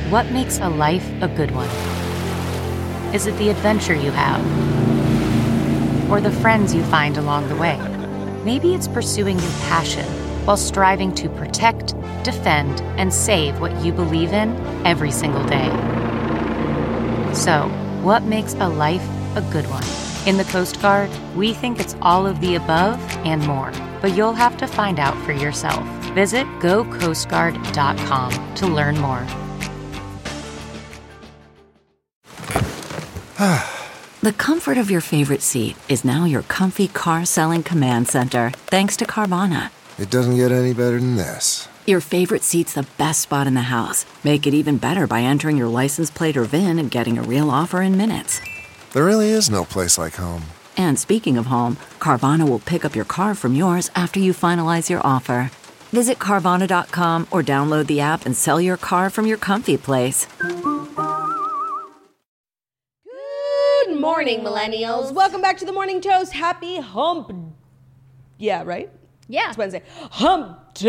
What makes a life a good one? Is it the adventure you have? Or the friends you find along the way? Maybe it's pursuing your passion while striving to protect, defend, and save what you believe in every single day. So, what makes a life a good one? In the Coast Guard, we think it's all of the above and more, but you'll have to find out for yourself. Visit gocoastguard.com to learn more. The comfort of your favorite seat is now your comfy car-selling command center, thanks to Carvana. It doesn't get any better than this. Your favorite seat's the best spot in the house. Make it even better by entering your license plate or VIN and getting a real offer in minutes. There really is no place like home. And speaking of home, Carvana will pick up your car from yours after you finalize your offer. Visit Carvana.com or download the app and sell your car from your comfy place. Good morning, millennials. Welcome back to the Morning Toast. Happy hump. Yeah, right? Yeah. It's Wednesday. Hump day!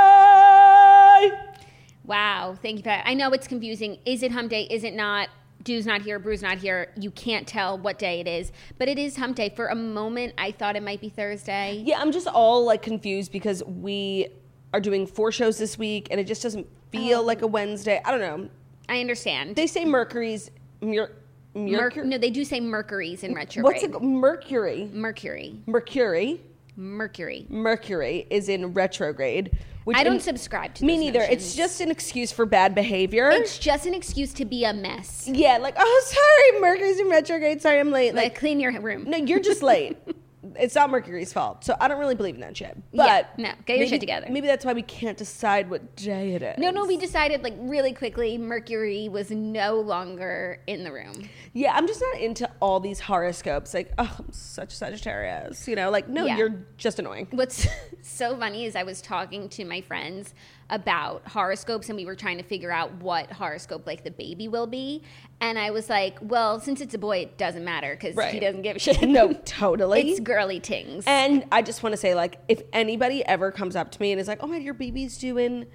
Wow. Thank you, Pat. I know it's confusing. Is it hump day? Is it not? Du's not here. Bru's not here. You can't tell what day it is. But it is hump day. For a moment, I thought it might be Thursday. Yeah, I'm just all like confused because we are doing 4 shows this week and it just doesn't feel like a Wednesday. I don't know. I understand. They say Mercury's... Mercury? No, they do say Mercury's in retrograde. What's it? Mercury. Mercury. Mercury. Mercury. Mercury is in retrograde. Which I don't subscribe to me those neither. notions. It's just an excuse for bad behavior. It's just an excuse to be a mess. Yeah, like, oh, sorry, Mercury's in retrograde. Sorry, I'm late. Like clean your room. No, you're just late. It's not Mercury's fault. So I don't really believe in that shit. But yeah, no, get your shit together. Maybe that's why we can't decide what day it is. No, we decided like really quickly Mercury was no longer in the room. Yeah, I'm just not into all these horoscopes. Like, oh, I'm such a Sagittarius. You know, like, no, Yeah. You're just annoying. What's so funny is I was talking to my friends about horoscopes and we were trying to figure out what horoscope like the baby will be. And I was like, well, since it's a boy, it doesn't matter because he doesn't give a shit. No, totally. It's girly tings. And I just want to say, like, if anybody ever comes up to me and is like, oh my, your baby's due in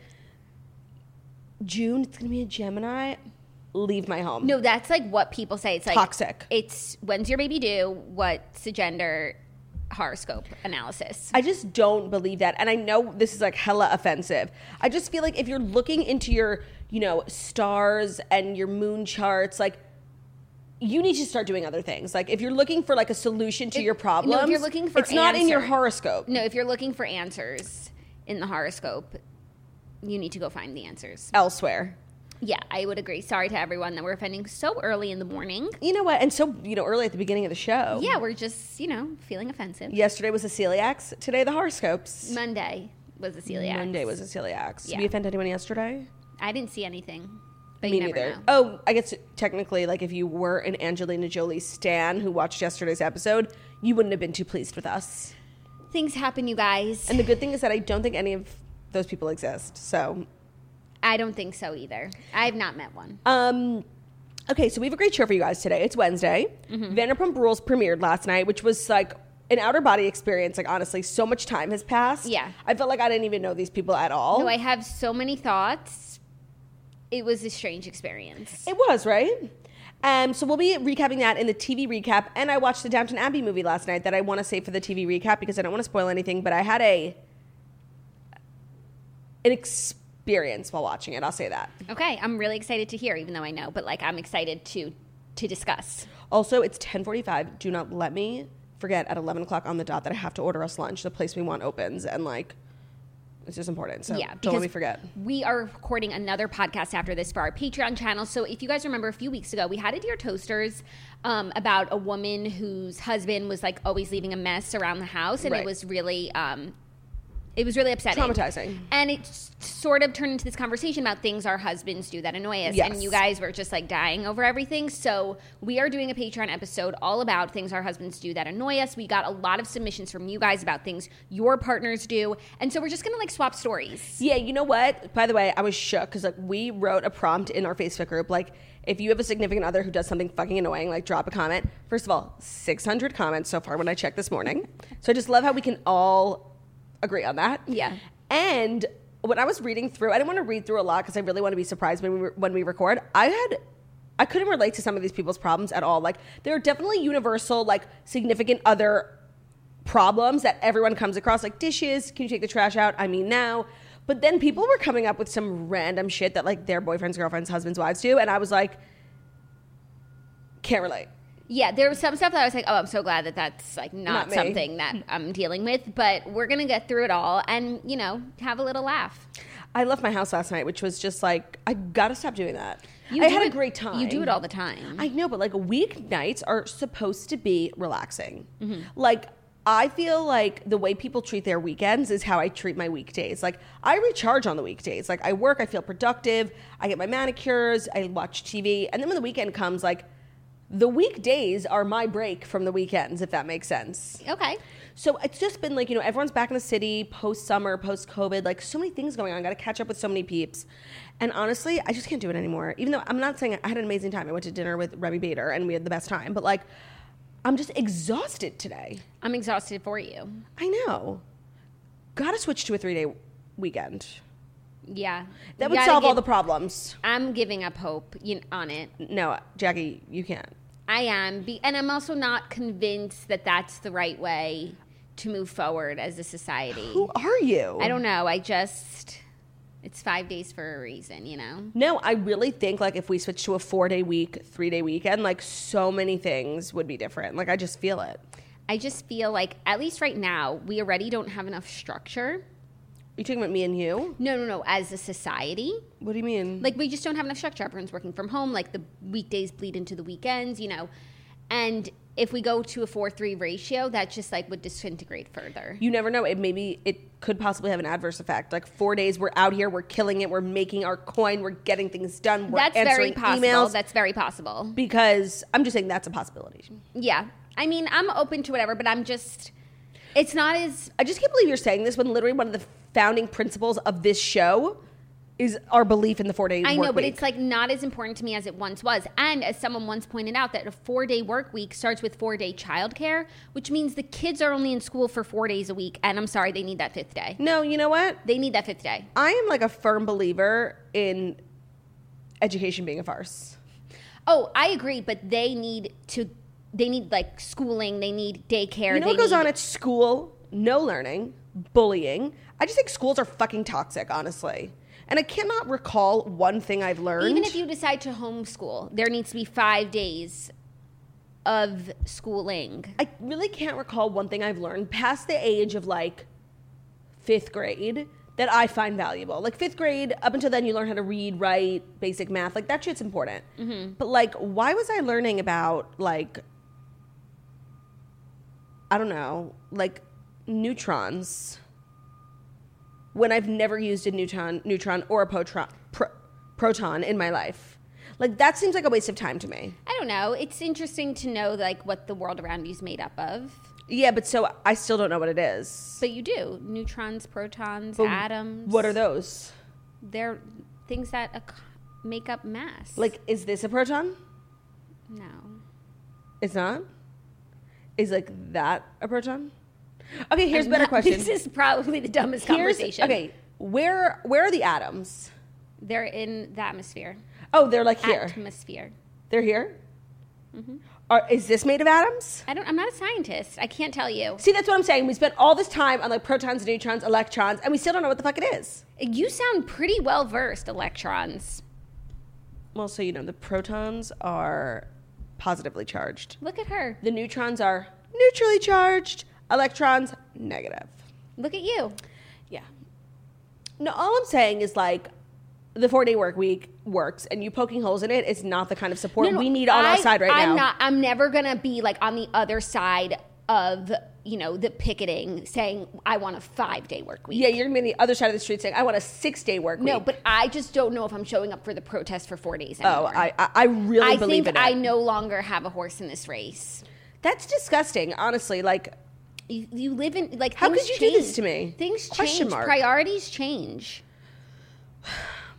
June, it's going to be a Gemini, leave my home. No, that's like what people say. It's like toxic. It's when's your baby due? What's the gender? Horoscope analysis. I just don't believe that. And I know this is like hella offensive. I just feel like if you're looking into your, stars and your moon charts, like, you need to start doing other things. Like, if you're looking for like a solution to your problems, no, if you're looking for it's not in your horoscope. No, if you're looking for answers in the horoscope, you need to go find the answers elsewhere. Yeah, I would agree. Sorry to everyone that we're offending so early in the morning. You know what? And so, early at the beginning of the show. Yeah, we're just, feeling offensive. Yesterday was the celiacs. Today, the horoscopes. Monday was the celiacs. Monday was the celiacs. Yeah. Did we offend anyone yesterday? I didn't see anything. But Me you never neither. know. Oh, I guess technically, like, if you were an Angelina Jolie stan who watched yesterday's episode, you wouldn't have been too pleased with us. Things happen, you guys. And the good thing is that I don't think any of those people exist. So... I don't think so either. I've not met one. Okay, so we have a great show for you guys today. It's Wednesday. Mm-hmm. Vanderpump Rules premiered last night, which was like an outer body experience. Like, honestly, so much time has passed. Yeah. I felt like I didn't even know these people at all. No, I have so many thoughts. It was a strange experience. It was, right? So we'll be recapping that in the TV recap. And I watched the Downton Abbey movie last night that I want to save for the TV recap because I don't want to spoil anything. But I had an experience while watching it. I'll say that. Okay, I'm really excited to hear, even though I know, but like I'm excited to discuss. Also, it's 10:45. Do not let me forget at 11 o'clock on the dot that I have to order us lunch. The place we want opens, and like, it's just important. So yeah, don't let me forget. We are recording another podcast after this for our Patreon channel. So if you guys remember a few weeks ago, we had a Dear Toasters about a woman whose husband was like always leaving a mess around the house, and Right. it was really upsetting. Traumatizing. And it sort of turned into this conversation about things our husbands do that annoy us. Yes. And you guys were just like dying over everything. So we are doing a Patreon episode all about things our husbands do that annoy us. We got a lot of submissions from you guys about things your partners do. And so we're just going to like swap stories. Yeah, you know what? By the way, I was shook because like we wrote a prompt in our Facebook group. Like, if you have a significant other who does something fucking annoying, like drop a comment. First of all, 600 comments so far when I checked this morning. So I just love how we can all agree on that. Yeah. And when I was reading through, I didn't want to read through a lot because I really want to be surprised when we record. I couldn't relate to some of these people's problems at all. Like, there are definitely universal, like, significant other problems that everyone comes across, like dishes. Can you take the trash out? I mean, now. But then people were coming up with some random shit that, like, their boyfriends, girlfriends, husbands, wives do, and I was like, can't relate. Yeah, there was some stuff that I was like, oh, I'm so glad that that's like not something that I'm dealing with, but we're going to get through it all and, you know, have a little laugh. I left my house last night, which was just like, I got to stop doing that. I had a great time. You do it all the time. I know, but like weeknights are supposed to be relaxing. Like, I feel like the way people treat their weekends is how I treat my weekdays. Like, I recharge on the weekdays. Like, I work, I feel productive, I get my manicures, I watch TV, and then when the weekend comes, like, the weekdays are my break from the weekends, if that makes sense. Okay. So it's just been like, you know, everyone's back in the city, post-summer, post-COVID, like so many things going on. I got to catch up with so many peeps. And honestly, I just can't do it anymore. Even though I'm not saying I had an amazing time. I went to dinner with Remy Bader and we had the best time. But like, I'm just exhausted today. I'm exhausted for you. I know. Got to switch to a 3-day weekend. Yeah. That would solve all the problems. I'm giving up hope on it. No, Jackie, you can't. I am. And I'm also not convinced that that's the right way to move forward as a society. Who are you? I don't know. It's 5 days for a reason, you know? No, I really think like if we switch to a 4-day week, 3-day weekend, like so many things would be different. Like I just feel it. I just feel like, at least right now, we already don't have enough structure. You talking about me and you? No. As a society. What do you mean? Like, we just don't have enough structure. Everyone's working from home. Like, the weekdays bleed into the weekends, you know. And if we go to a 4-3 ratio, that just, like, would disintegrate further. You never know. It could possibly have an adverse effect. Like, 4 days, we're out here, we're killing it, we're making our coin, we're getting things done, we're answering emails. That's very possible. Because I'm just saying that's a possibility. Yeah. I mean, I'm open to whatever, but I'm just... It's not as... I just can't believe you're saying this when literally one of the founding principles of this show is our belief in the 4-day work week. I know, but it's like not as important to me as it once was. And as someone once pointed out, that a 4-day work week starts with 4-day childcare, which means the kids are only in school for 4 days a week. And I'm sorry, they need that 5th day. No, you know what? They need that 5th day. I am like a firm believer in education being a farce. Oh, I agree, but they need like schooling, they need daycare. You know what goes on at school? No learning, bullying. I just think schools are fucking toxic, honestly. And I cannot recall one thing I've learned. Even if you decide to homeschool, there needs to be 5 days of schooling. I really can't recall one thing I've learned past the age of like 5th grade that I find valuable. Like 5th grade, up until then you learn how to read, write, basic math. Like that shit's important. Mm-hmm. But like, why was I learning about like, I don't know, like neutrons when I've never used a neutron or a proton in my life? Like that seems like a waste of time to me. I don't know. It's interesting to know like what the world around you is made up of. Yeah, but so I still don't know what it is. But you do. Neutrons, protons, atoms. What are those? They're things that make up mass. Like, is this a proton? No. It's not? Is like that a proton? Okay, here's a better question. This is probably the dumbest conversation. Okay, where are the atoms? They're in the atmosphere. Oh, they're like here. Atmosphere. They're here? Mm-hmm. Is this made of atoms? I'm not a scientist. I can't tell you. See, that's what I'm saying. We spent all this time on like protons, neutrons, electrons, and we still don't know what the fuck it is. You sound pretty well versed, electrons. Well, so you know, the protons are positively charged. Look at her. The neutrons are neutrally charged. Electrons, negative. Look at you. Yeah. No, all I'm saying is like the 4-day work week works, and you poking holes in it is not the kind of support we need on our side right now. I'm never gonna be like on the other side of, you know, the picketing saying I want a 5-day work week. Yeah, you're gonna be on the other side of the street saying I want a 6-day work week. No, but I just don't know if I'm showing up for the protest for 4 days anymore. Oh, I really believe in it. I think I no longer have a horse in this race. That's disgusting, honestly. Like, you live in like how could you do this to me? Things change. Priorities change.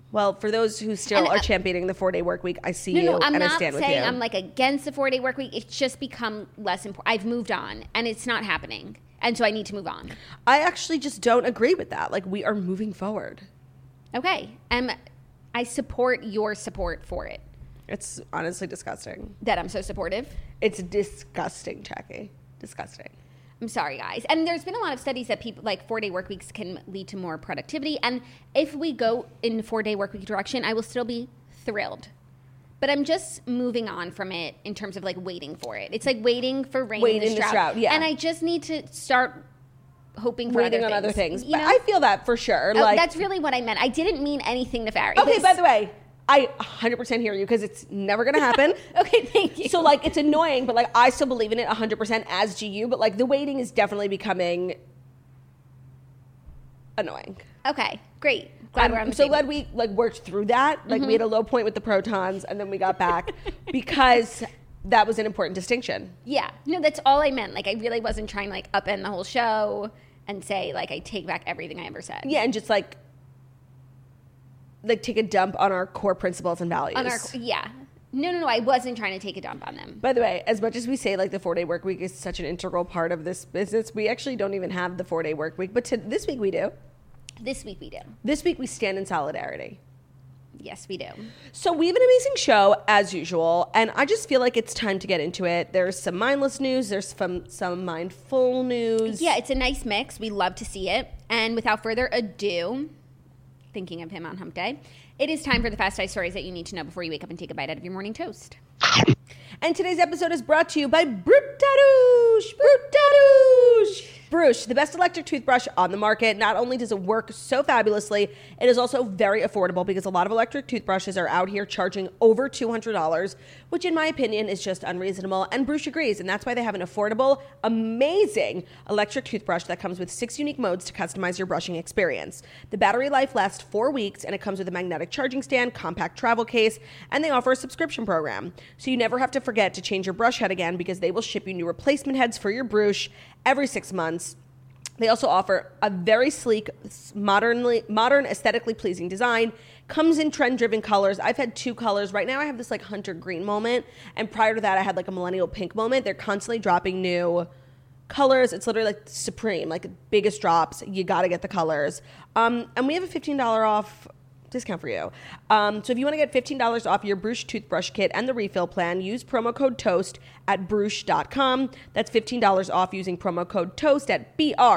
Well, for those who still are championing the 4-day work week, I see you I'm and not I stand with saying you. I'm like against the 4-day work week. It's just become less important. I've moved on and it's not happening. And so I need to move on. I actually just don't agree with that. Like, we are moving forward. Okay. I support your support for it. It's honestly disgusting. That I'm so supportive? It's disgusting, Jackie. Disgusting. I'm sorry, guys. And there's been a lot of studies that people, like 4-day work weeks can lead to more productivity. And if we go in the 4-day work week direction, I will still be thrilled. But I'm just moving on from it in terms of like waiting for it. It's like waiting for rain in the drought. Yeah. And I just need to start hoping for waiting on other things. You but know? I feel that for sure. Oh, like, that's really what I meant. I didn't mean anything nefarious. okay, by the way, I 100% hear you because it's never going to happen. Okay, thank you. So, like, it's annoying, but, like, I still believe in it 100%, as do you. But, like, the waiting is definitely becoming annoying. Okay, great. Glad we're on the so same. glad we, like, worked through that. Like, we had a low point with the protons, and then we got back because that was an important distinction. Yeah. No, that's all I meant. Like, I really wasn't trying to, like, upend the whole show and say, like, I take back everything I ever said. Yeah, and just, like take a dump on our core principles and values. No, I wasn't trying to take a dump on them. By the way, as much as we say like the 4-day work week is such an integral part of this business, we actually don't even have the 4-day work week. But this week we do. This week we do. This week we stand in solidarity. Yes, we do. So we have an amazing show as usual, and I just feel like it's time to get into it. There's some mindless news. There's some mindful news. Yeah, it's a nice mix. We love to see it. And without further ado, thinking of him on hump day, it is time for the Fast 5 stories that you need to know before you wake up and take a bite out of your morning toast. And today's episode is brought to you by Brutadouche. Brutadouche. Brush, the best electric toothbrush on the market. Not only does it work so fabulously, it is also very affordable because a lot of electric toothbrushes are out here charging over $200, which in my opinion is just unreasonable. And Brush agrees, and that's why they have an affordable, amazing electric toothbrush that comes with 6 unique modes to customize your brushing experience. The battery life lasts 4 weeks, and it comes with a magnetic charging stand, compact travel case, and they offer a subscription program. So you never have to forget to change your brush head again because they will ship you new replacement heads for your Brush every 6 months. They also offer a very sleek, modern, aesthetically pleasing design. Comes in trend-driven colors. I've had 2 colors. Right now I have this like hunter green moment. And prior to that I had like a millennial pink moment. They're constantly dropping new colors. It's literally like supreme, like biggest drops. You got to get the colors. And we have a $15 off discount for you. So if you want to get $15 off your Brush toothbrush kit and the refill plan, use promo code TOAST at Brush.com. That's $15 off using promo code TOAST at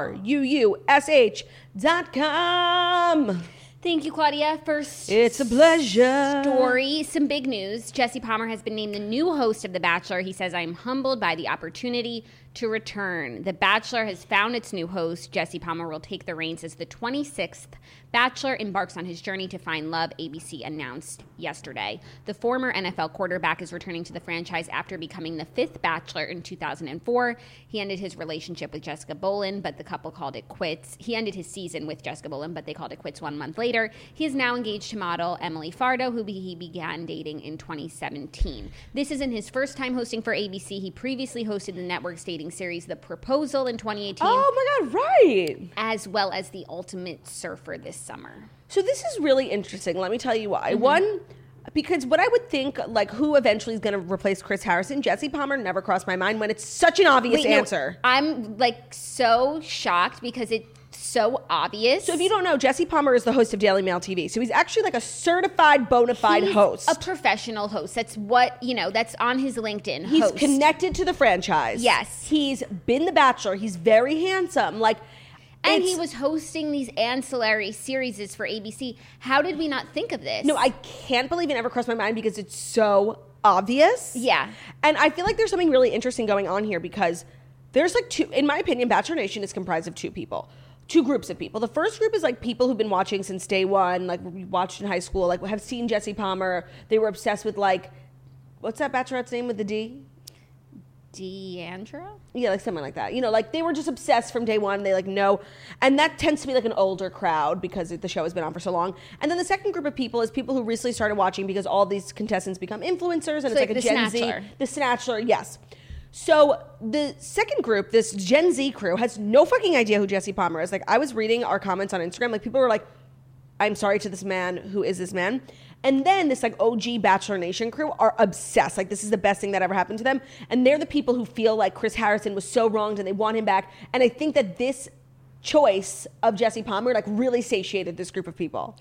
BRUUSH.com. Thank you, Claudia. First, it's a pleasure. Story, some big news. Jesse Palmer has been named the new host of The Bachelor. He says, I'm humbled by the opportunity to return. The Bachelor has found its new host. Jesse Palmer will take the reins as the 26th Bachelor embarks on his journey to find love, ABC announced yesterday. The former NFL quarterback is returning to the franchise after becoming the 5th Bachelor in 2004. He ended his relationship with Jessica Boland, but the couple called it quits. He ended his season with Jessica Boland, but they called it quits 1 month later. He is now engaged to model Emily Fardo, who he began dating in 2017. This isn't his first time hosting for ABC. He previously hosted the network's dating series The Proposal in 2018. Oh my God, right. As well as The Ultimate Surfer this summer. So this is really interesting. Let me tell you why. One, because what I would think, like, who eventually is going to replace Chris Harrison, Jesse Palmer never crossed my mind when it's such an obvious answer. No, I'm, like, so shocked because it's so obvious. So if you don't know, Jesse Palmer is the host of Daily Mail TV. So he's actually like a certified bona fide host. A professional host. That's what, that's on his LinkedIn. He's host. connected to the franchise. Yes. He's been The Bachelor. He's very handsome. And he was hosting these ancillary series for ABC. How did we not think of this? No, I can't believe it never crossed my mind because it's so obvious. Yeah. And I feel like there's something really interesting going on here because there's like in my opinion, Bachelor Nation is comprised of 2 groups of people. The first group is like people who've been watching since day one, like we watched in high school, like have seen Jesse Palmer. They were obsessed with like, what's that Bachelorette's name with the D? D'Andra? Yeah, like something like that. Like they were just obsessed from day one. They like know. And that tends to be like an older crowd because the show has been on for so long. And then the second group of people is people who recently started watching because all these contestants become influencers and it's like a Gen Snatchler. Z. The Snatchler, yes. So the second group, this Gen Z crew, has no fucking idea who Jesse Palmer is. Like I was reading our comments on Instagram, like people were like, I'm sorry to this man. Who is this man? And then this like OG Bachelor Nation crew are obsessed. Like this is the best thing that ever happened to them. And they're the people who feel like Chris Harrison was so wronged and they want him back. And I think that this choice of Jesse Palmer like really satiated this group of people.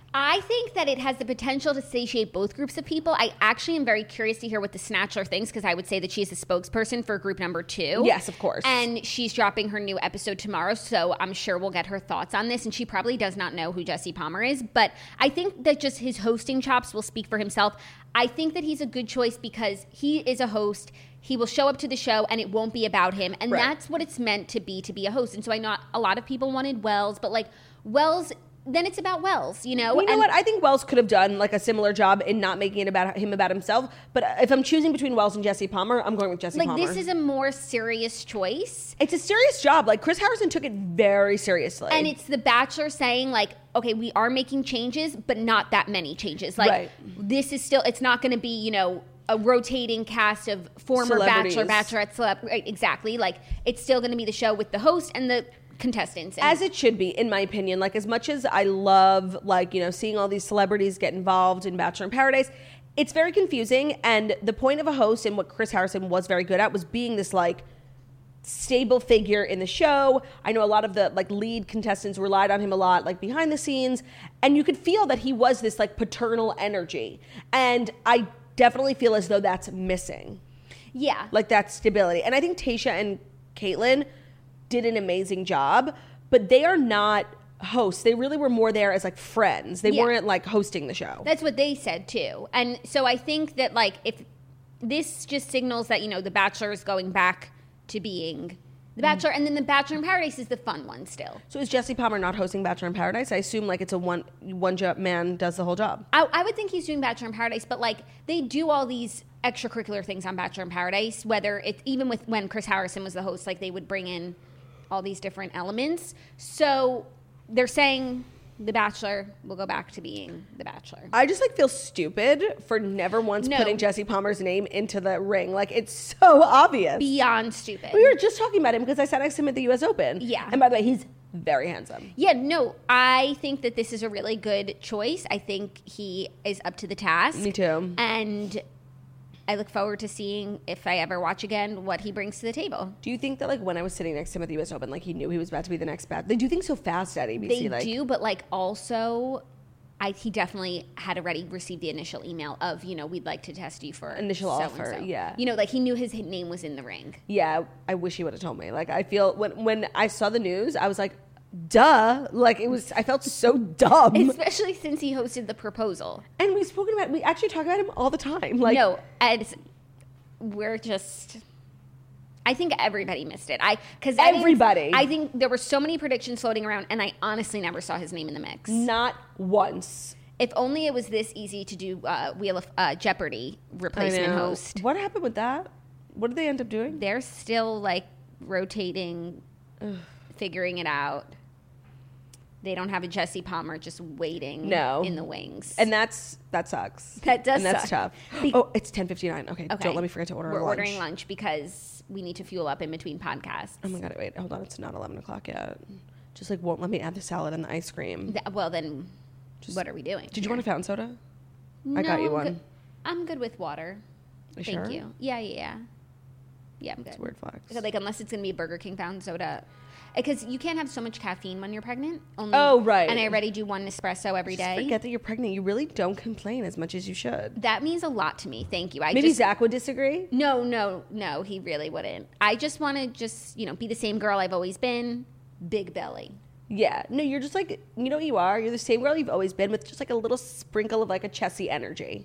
I think that it has the potential to satiate both groups of people. I actually am very curious to hear what the Snatchler thinks, because I would say that she's the spokesperson for group number 2. Yes, of course. And she's dropping her new episode tomorrow, so I'm sure we'll get her thoughts on this. And she probably does not know who Jesse Palmer is, but I think that just his hosting chops will speak for himself. I think that he's a good choice because he is a host. He will show up to the show and it won't be about him. And that's what it's meant to be a host. And so I know a lot of people wanted Wells, but like Wells... then it's about Wells, you know? You know what? I think Wells could have done like a similar job in not making it about him, about himself. But if I'm choosing between Wells and Jesse Palmer, I'm going with Jesse Palmer. Like, this is a more serious choice. It's a serious job. Like, Chris Harrison took it very seriously. And it's The Bachelor saying, like, okay, we are making changes, but not that many changes. Like, this is still, it's not going to be, you know, a rotating cast of former Bachelor, Bachelorette, celeb. Right, exactly. Like, it's still going to be the show with the host and the contestants. As it should be, in my opinion. Like, as much as I love, like, you know, seeing all these celebrities get involved in Bachelor in Paradise, it's very confusing. And the point of a host, and what Chris Harrison was very good at, was being this, like, stable figure in the show. I know a lot of the, like, lead contestants relied on him a lot, like, behind the scenes. And you could feel that he was this, like, paternal energy. And I definitely feel as though that's missing. Yeah. Like, that stability. And I think Tayshia and Kaitlyn did an amazing job, but they are not hosts. They really were more there as like friends. They weren't like hosting the show. That's what they said too. And so I think that like if this just signals that, you know, The Bachelor is going back to being The Bachelor, and then The Bachelor in Paradise is the fun one still. So is Jesse Palmer not hosting Bachelor in Paradise? I assume like it's a one job man does the whole job. I would think he's doing Bachelor in Paradise, but like they do all these extracurricular things on Bachelor in Paradise, whether it's even with when Chris Harrison was the host, like they would bring in all these different elements. So they're saying The Bachelor will go back to being The Bachelor. I just like feel stupid for never once putting Jesse Palmer's name into the ring. Like, it's so obvious. Beyond stupid. We were just talking about him because I sat next to him at the US Open. Yeah. And by the way, he's very handsome. Yeah, no, I think that this is a really good choice. I think he is up to the task. Me too. And I look forward to seeing, if I ever watch again, what he brings to the table. Do you think that, like, when I was sitting next to him at the US Open, like, he knew he was about to be the next bat? They do things so fast at ABC. They do, but, like, also, he definitely had already received the initial email of, you know, we'd like to test you for initial so-and-so. offer, yeah. You know, like, he knew his name was in the ring. Yeah, I wish he would have told me. Like, I feel, when I saw the news, I was like, duh. Like, it was, I felt so dumb. Especially since he hosted The Proposal. And we actually talk about him all the time. Like, no, we're just... I think everybody missed it. Everybody. I think there were so many predictions floating around, and I honestly never saw his name in the mix. Not once. If only it was this easy to do Wheel of Jeopardy replacement host. What happened with that? What did they end up doing? They're still, like, rotating, figuring it out. They don't have a Jesse Palmer just waiting in the wings. And that sucks. That does suck. That's tough. It's 10:59. Okay, don't let me forget to order lunch. We're ordering lunch because we need to fuel up in between podcasts. Oh my God, wait, hold on. It's not 11 o'clock yet. Just, like, won't let me add the salad and the ice cream. Well, then what are we doing? Did you want a fountain soda? No, I got you one. I'm good with water. Thank you. Yeah, I'm good. It's a weird flex. So, like, unless it's going to be a Burger King fountain soda. Because you can't have so much caffeine when you're pregnant. Right. And I already do one espresso every day. Forget that you're pregnant. You really don't complain as much as you should. That means a lot to me. Thank you. Maybe Zach would disagree? No, he really wouldn't. I just want to be the same girl I've always been. Big belly. Yeah. No, you're just like, you know what you are? You're the same girl you've always been with just like a little sprinkle of like a Chessie energy.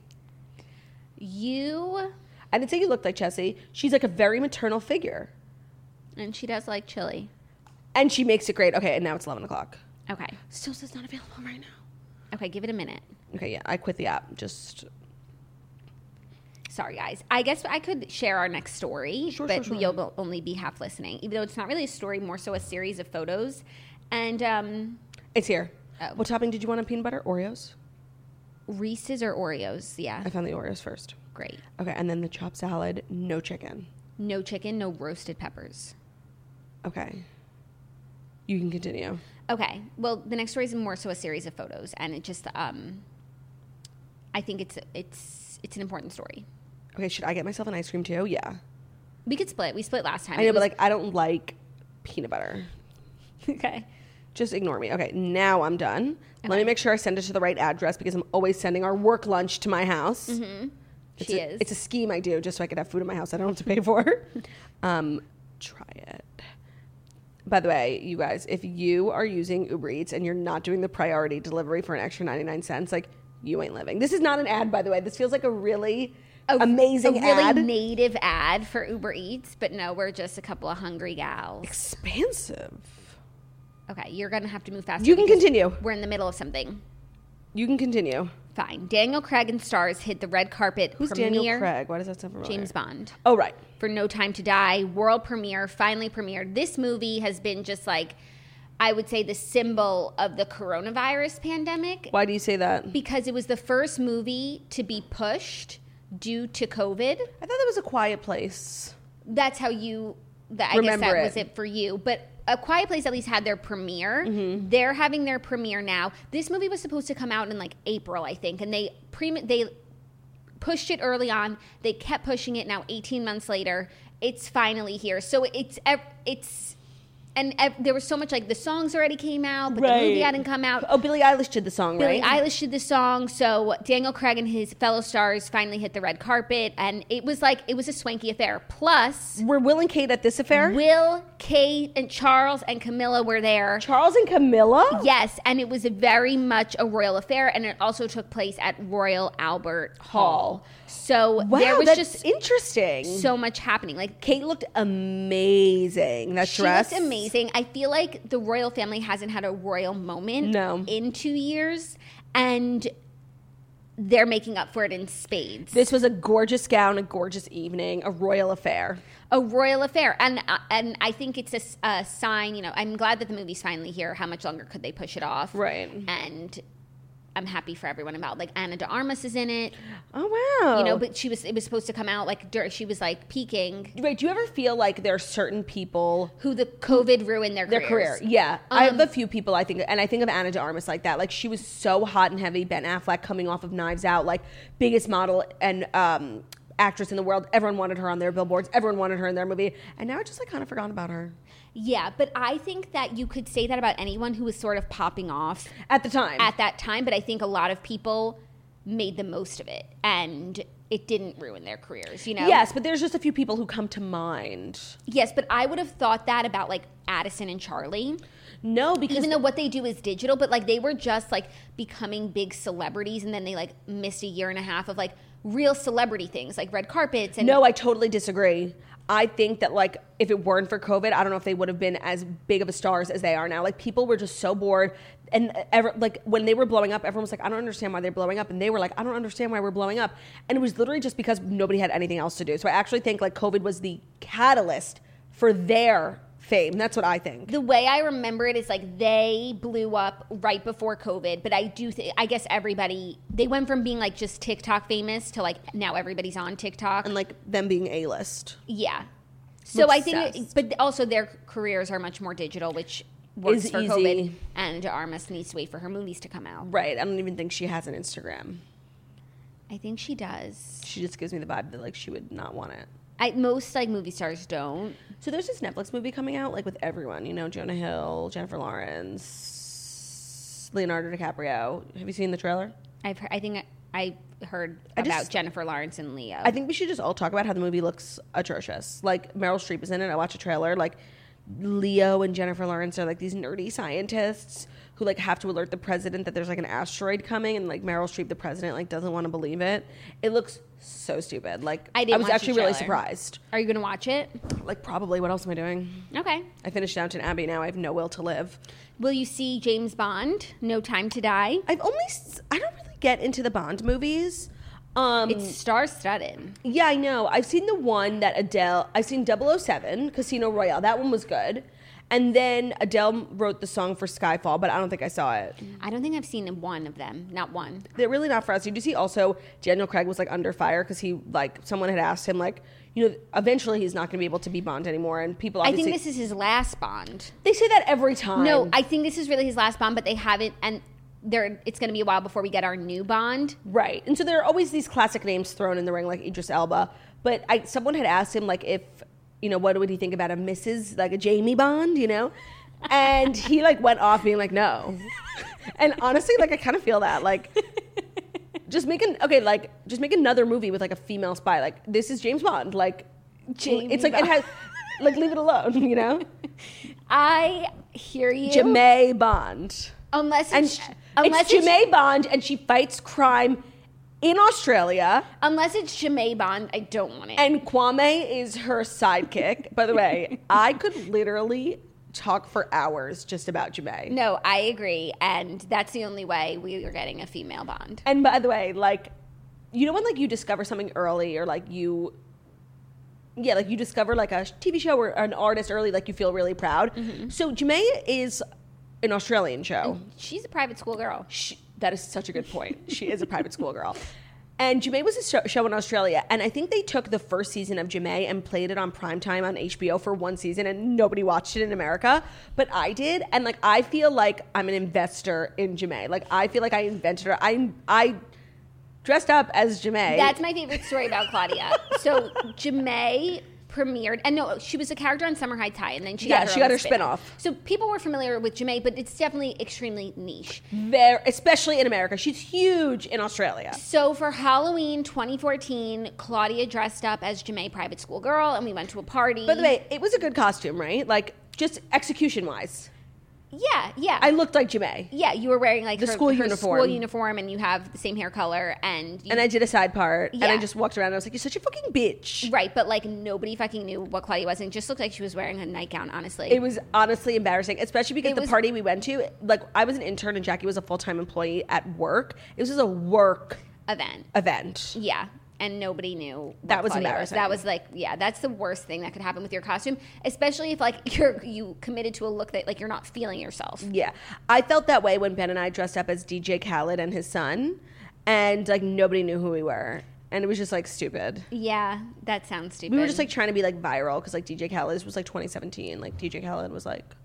I didn't say you looked like Chessie. She's like a very maternal figure. And she does like chili. And she makes it great. Okay, and now it's 11 o'clock. Okay. Still says not available right now. Okay, give it a minute. Okay, yeah, I quit the app. Just... Sorry, guys. I guess I could share our next story, but sure. You'll only be half listening, even though it's not really a story, more so a series of photos. And it's here. Oh. What topping did you want on peanut butter? Oreos? Reese's or Oreos? Yeah. I found the Oreos first. Great. Okay, and then the chopped salad, no chicken. No chicken, no roasted peppers. Okay. You can continue. Okay. Well, the next story is more so a series of photos, and it just I think it's an important story. Okay, should I get myself an ice cream too? Yeah. We could split. We split last time. I know, but like I don't like peanut butter. Okay. Just ignore me. Okay, now I'm done. Okay. Let me make sure I send it to the right address because I'm always sending our work lunch to my house. Mm-hmm. It's a scheme I do just so I can have food in my house I don't have to pay for. Try it. By the way, you guys, if you are using Uber Eats and you're not doing the priority delivery for an extra 99 cents, like, you ain't living. This is not an ad, by the way. This feels like a really amazing ad. A really native ad for Uber Eats, but no, we're just a couple of hungry gals. Expansive. Okay, you're going to have to move faster. You can continue. We're in the middle of something. You can continue. Fine. Daniel Craig and stars hit the red carpet Who's premiere. Daniel Craig? Why does that sound familiar? James Bond. Oh, right. For No Time to Die. World premiere. Finally premiered. This movie has been just like, I would say, the symbol of the coronavirus pandemic. Why do you say that? Because it was the first movie to be pushed due to COVID. I thought that was A Quiet Place. That's how you... I guess that was it for you. But A Quiet Place at least had their premiere. Mm-hmm. They're having their premiere now. This movie was supposed to come out in like April, I think. And they pushed it early on. They kept pushing it. Now 18 months later, it's finally here. So it's and there was so much, like, the songs already came out, but the movie hadn't come out. Oh, Billie Eilish did the song, right? Billie Eilish did the song. So Daniel Craig and his fellow stars finally hit the red carpet, and it was a swanky affair. Plus, were Will and Kate at this affair? Will, Kate, and Charles and Camilla were there. Charles and Camilla? Yes, and it was very much a royal affair, and it also took place at Royal Albert Hall. So there was just interesting. So much happening. Like, Kate looked amazing. That dress. She looked amazing. I feel like the royal family hasn't had a royal moment in 2 years, and they're making up for it in spades. This was a gorgeous gown, a gorgeous evening, a royal affair. A royal affair. And I think it's a sign, you know, I'm glad that the movie's finally here. How much longer could they push it off? Right. And I'm happy for everyone involved. Like, Ana de Armas is in it. Oh, wow. You know, but it was supposed to come out, like, she was, like, peaking. Right. Do you ever feel like there are certain people who the COVID ruined their career? Yeah. I have a few people, I think, and I think of Ana de Armas like that. Like, she was so hot and heavy. Ben Affleck coming off of Knives Out, like, biggest model and actress in the world. Everyone wanted her on their billboards. Everyone wanted her in their movie. And now I just, like, kind of forgot about her. Yeah, but I think that you could say that about anyone who was sort of popping off at that time. But I think a lot of people made the most of it, and it didn't ruin their careers, you know? Yes, but there's just a few people who come to mind. Yes, but I would have thought that about, like, Addison and Charlie. No, because even though what they do is digital, but, like, they were just, like, becoming big celebrities, and then they, like, missed a year and a half of, like, real celebrity things, like red carpets. And no, I totally disagree. I think that, like, if it weren't for COVID, I don't know if they would have been as big of a stars as they are now. Like, people were just so bored. And like, when they were blowing up, everyone was like, I don't understand why they're blowing up. And they were like, I don't understand why we're blowing up. And it was literally just because nobody had anything else to do. So I actually think, like, COVID was the catalyst for their fame. That's what I think. The way I remember it is, like, they blew up right before COVID, but I guess everybody, they went from being, like, just TikTok famous to, like, now everybody's on TikTok. And, like, them being A-list. Yeah. So I think, but also their careers are much more digital, which works for easy. COVID. Ana de Armas needs to wait for her movies to come out. Right. I don't even think she has an Instagram. I think she does. She just gives me the vibe that, like, she would not want it. Most, like, movie stars don't. So there's this Netflix movie coming out, like, with everyone. You know, Jonah Hill, Jennifer Lawrence, Leonardo DiCaprio. Have you seen the trailer? I heard about Jennifer Lawrence and Leo. I think we should just all talk about how the movie looks atrocious. Like, Meryl Streep is in it. I watched a trailer. Like, Leo and Jennifer Lawrence are, like, these nerdy scientists who, like, have to alert the president that there's, like, an asteroid coming, and, like, Meryl Streep, the president, like, doesn't want to believe it. It looks so stupid. Like, I was actually really surprised. Are you going to watch it? Like, probably. What else am I doing? Okay. I finished Downton Abbey. Now I have no will to live. Will you see James Bond, No Time to Die? I don't really get into the Bond movies. It's star-studded. Yeah, I know. I've seen the one that I've seen 007, Casino Royale. That one was good. And then Adele wrote the song for Skyfall, but I don't think I saw it. I don't think I've seen one of them. Not one. They're really not for us. Did you see also Daniel Craig was like under fire because he like someone had asked him like, you know, eventually he's not going to be able to be Bond anymore, and people obviously. I think this is his last Bond. They say that every time. No, I think this is really his last Bond, but they haven't, and it's going to be a while before we get our new Bond. Right, and so there are always these classic names thrown in the ring, like Idris Elba. But someone had asked him like if, you know, what would he think about a Mrs. like a Jamie Bond, you know, and he like went off being like no, and honestly, like I kind of feel that like. Just make another movie with like a female spy. Like this is James Bond. Like Jamie it's like Bond. It has like leave it alone, you know? I hear you. Jemae Bond. Unless it's Jemae Bond and she fights crime in Australia. Unless it's Jemae Bond, I don't want it. And Kwame is her sidekick. By the way, I could literally talk for hours just about Jemae. No, I agree, and that's the only way we are getting a female Bond. And by the way, like, you know when like you discover something early, or like you discover like a TV show or an artist early, like you feel really proud. Mm-hmm. So Jemae is an Australian show. And she's a private school girl. That is such a good point. She is a private school girl. And Jemae was a show in Australia, and I think they took the first season of Jemae and played it on primetime on HBO for one season, and nobody watched it in America, but I did, and like I feel like I'm an investor in Jemae. Like I feel like I invented her. I dressed up as Jemae. That's my favorite story about Claudia. So Jemae premiered, and no, she was a character on Summer Heights High, and then she got her spinoff. So people were familiar with Jemae, but it's definitely extremely niche. Especially in America. She's huge in Australia. So for Halloween 2014, Claudia dressed up as Jemae Private School Girl, and we went to a party. By the way, it was a good costume, right? Like, just execution-wise. Yeah. I looked like Jemae. Yeah, you were wearing like her school uniform, and you have the same hair color, and I did a side part, yeah. and I just walked around and I was like, you're such a fucking bitch. Right, but like nobody fucking knew what Claudia was, and it just looked like she was wearing a nightgown, honestly. It was honestly embarrassing, especially because the party we went to, like I was an intern and Jackie was a full-time employee at work. It was just a work event. Yeah. And nobody knew that was embarrassing. That was like, yeah, that's the worst thing that could happen with your costume, especially if like you committed to a look that like you're not feeling yourself. Yeah, I felt that way when Ben and I dressed up as DJ Khaled and his son, and like nobody knew who we were, and it was just like stupid. Yeah, that sounds stupid. We were just like trying to be like viral because like DJ Khaled was like 2017, like DJ Khaled was like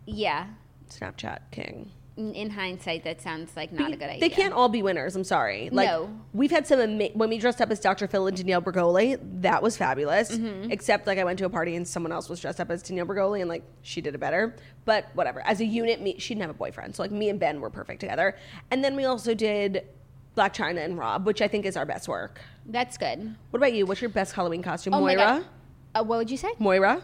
Snapchat king. In hindsight, that sounds like not a good idea. They can't all be winners. I'm sorry. Like, no. We've had some when we dressed up as Dr. Phil and Danielle Bregoli, that was fabulous. Mm-hmm. Except like I went to a party and someone else was dressed up as Danielle Bregoli and like she did it better. But whatever. As a unit, she didn't have a boyfriend, so like me and Ben were perfect together. And then we also did Black China and Rob, which I think is our best work. That's good. What about you? What's your best Halloween costume? Oh Moira? What would you say? Moira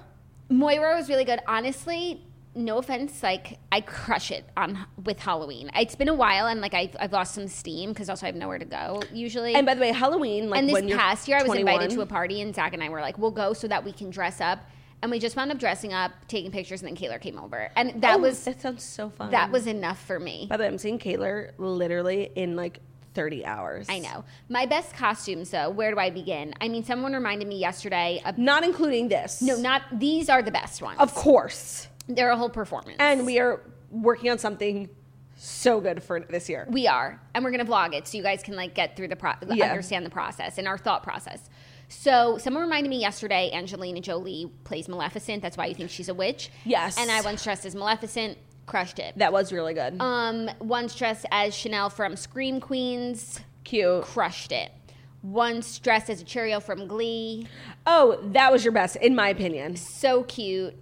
was really good. Honestly, no offense, like I crush it with Halloween. It's been a while, and like I've lost some steam because also I have nowhere to go usually. And by the way, Halloween, like, and this when you're past year, 21, I was invited to a party, and Zach and I were like, "We'll go so that we can dress up." And we just wound up dressing up, taking pictures, and then Kaylor came over, and that sounds so fun. That was enough for me. By the way, I'm seeing Kaylor literally in like 30 hours. I know. My best costumes, though, where do I begin? I mean, someone reminded me yesterday of... Not including this. No, not... These are the best ones. Of course. They're a whole performance. And we are working on something so good for this year. We are. And we're going to vlog it so you guys can, like, get through understand the process and our thought process. So someone reminded me yesterday, Angelina Jolie plays Maleficent. That's why you think she's a witch. Yes. And I once dressed as Maleficent. Crushed it. That was really good. Once dressed as Chanel from Scream Queens. Cute. Crushed it. Once dressed as a Cheerio from Glee. Oh, that was your best, in my opinion. So cute.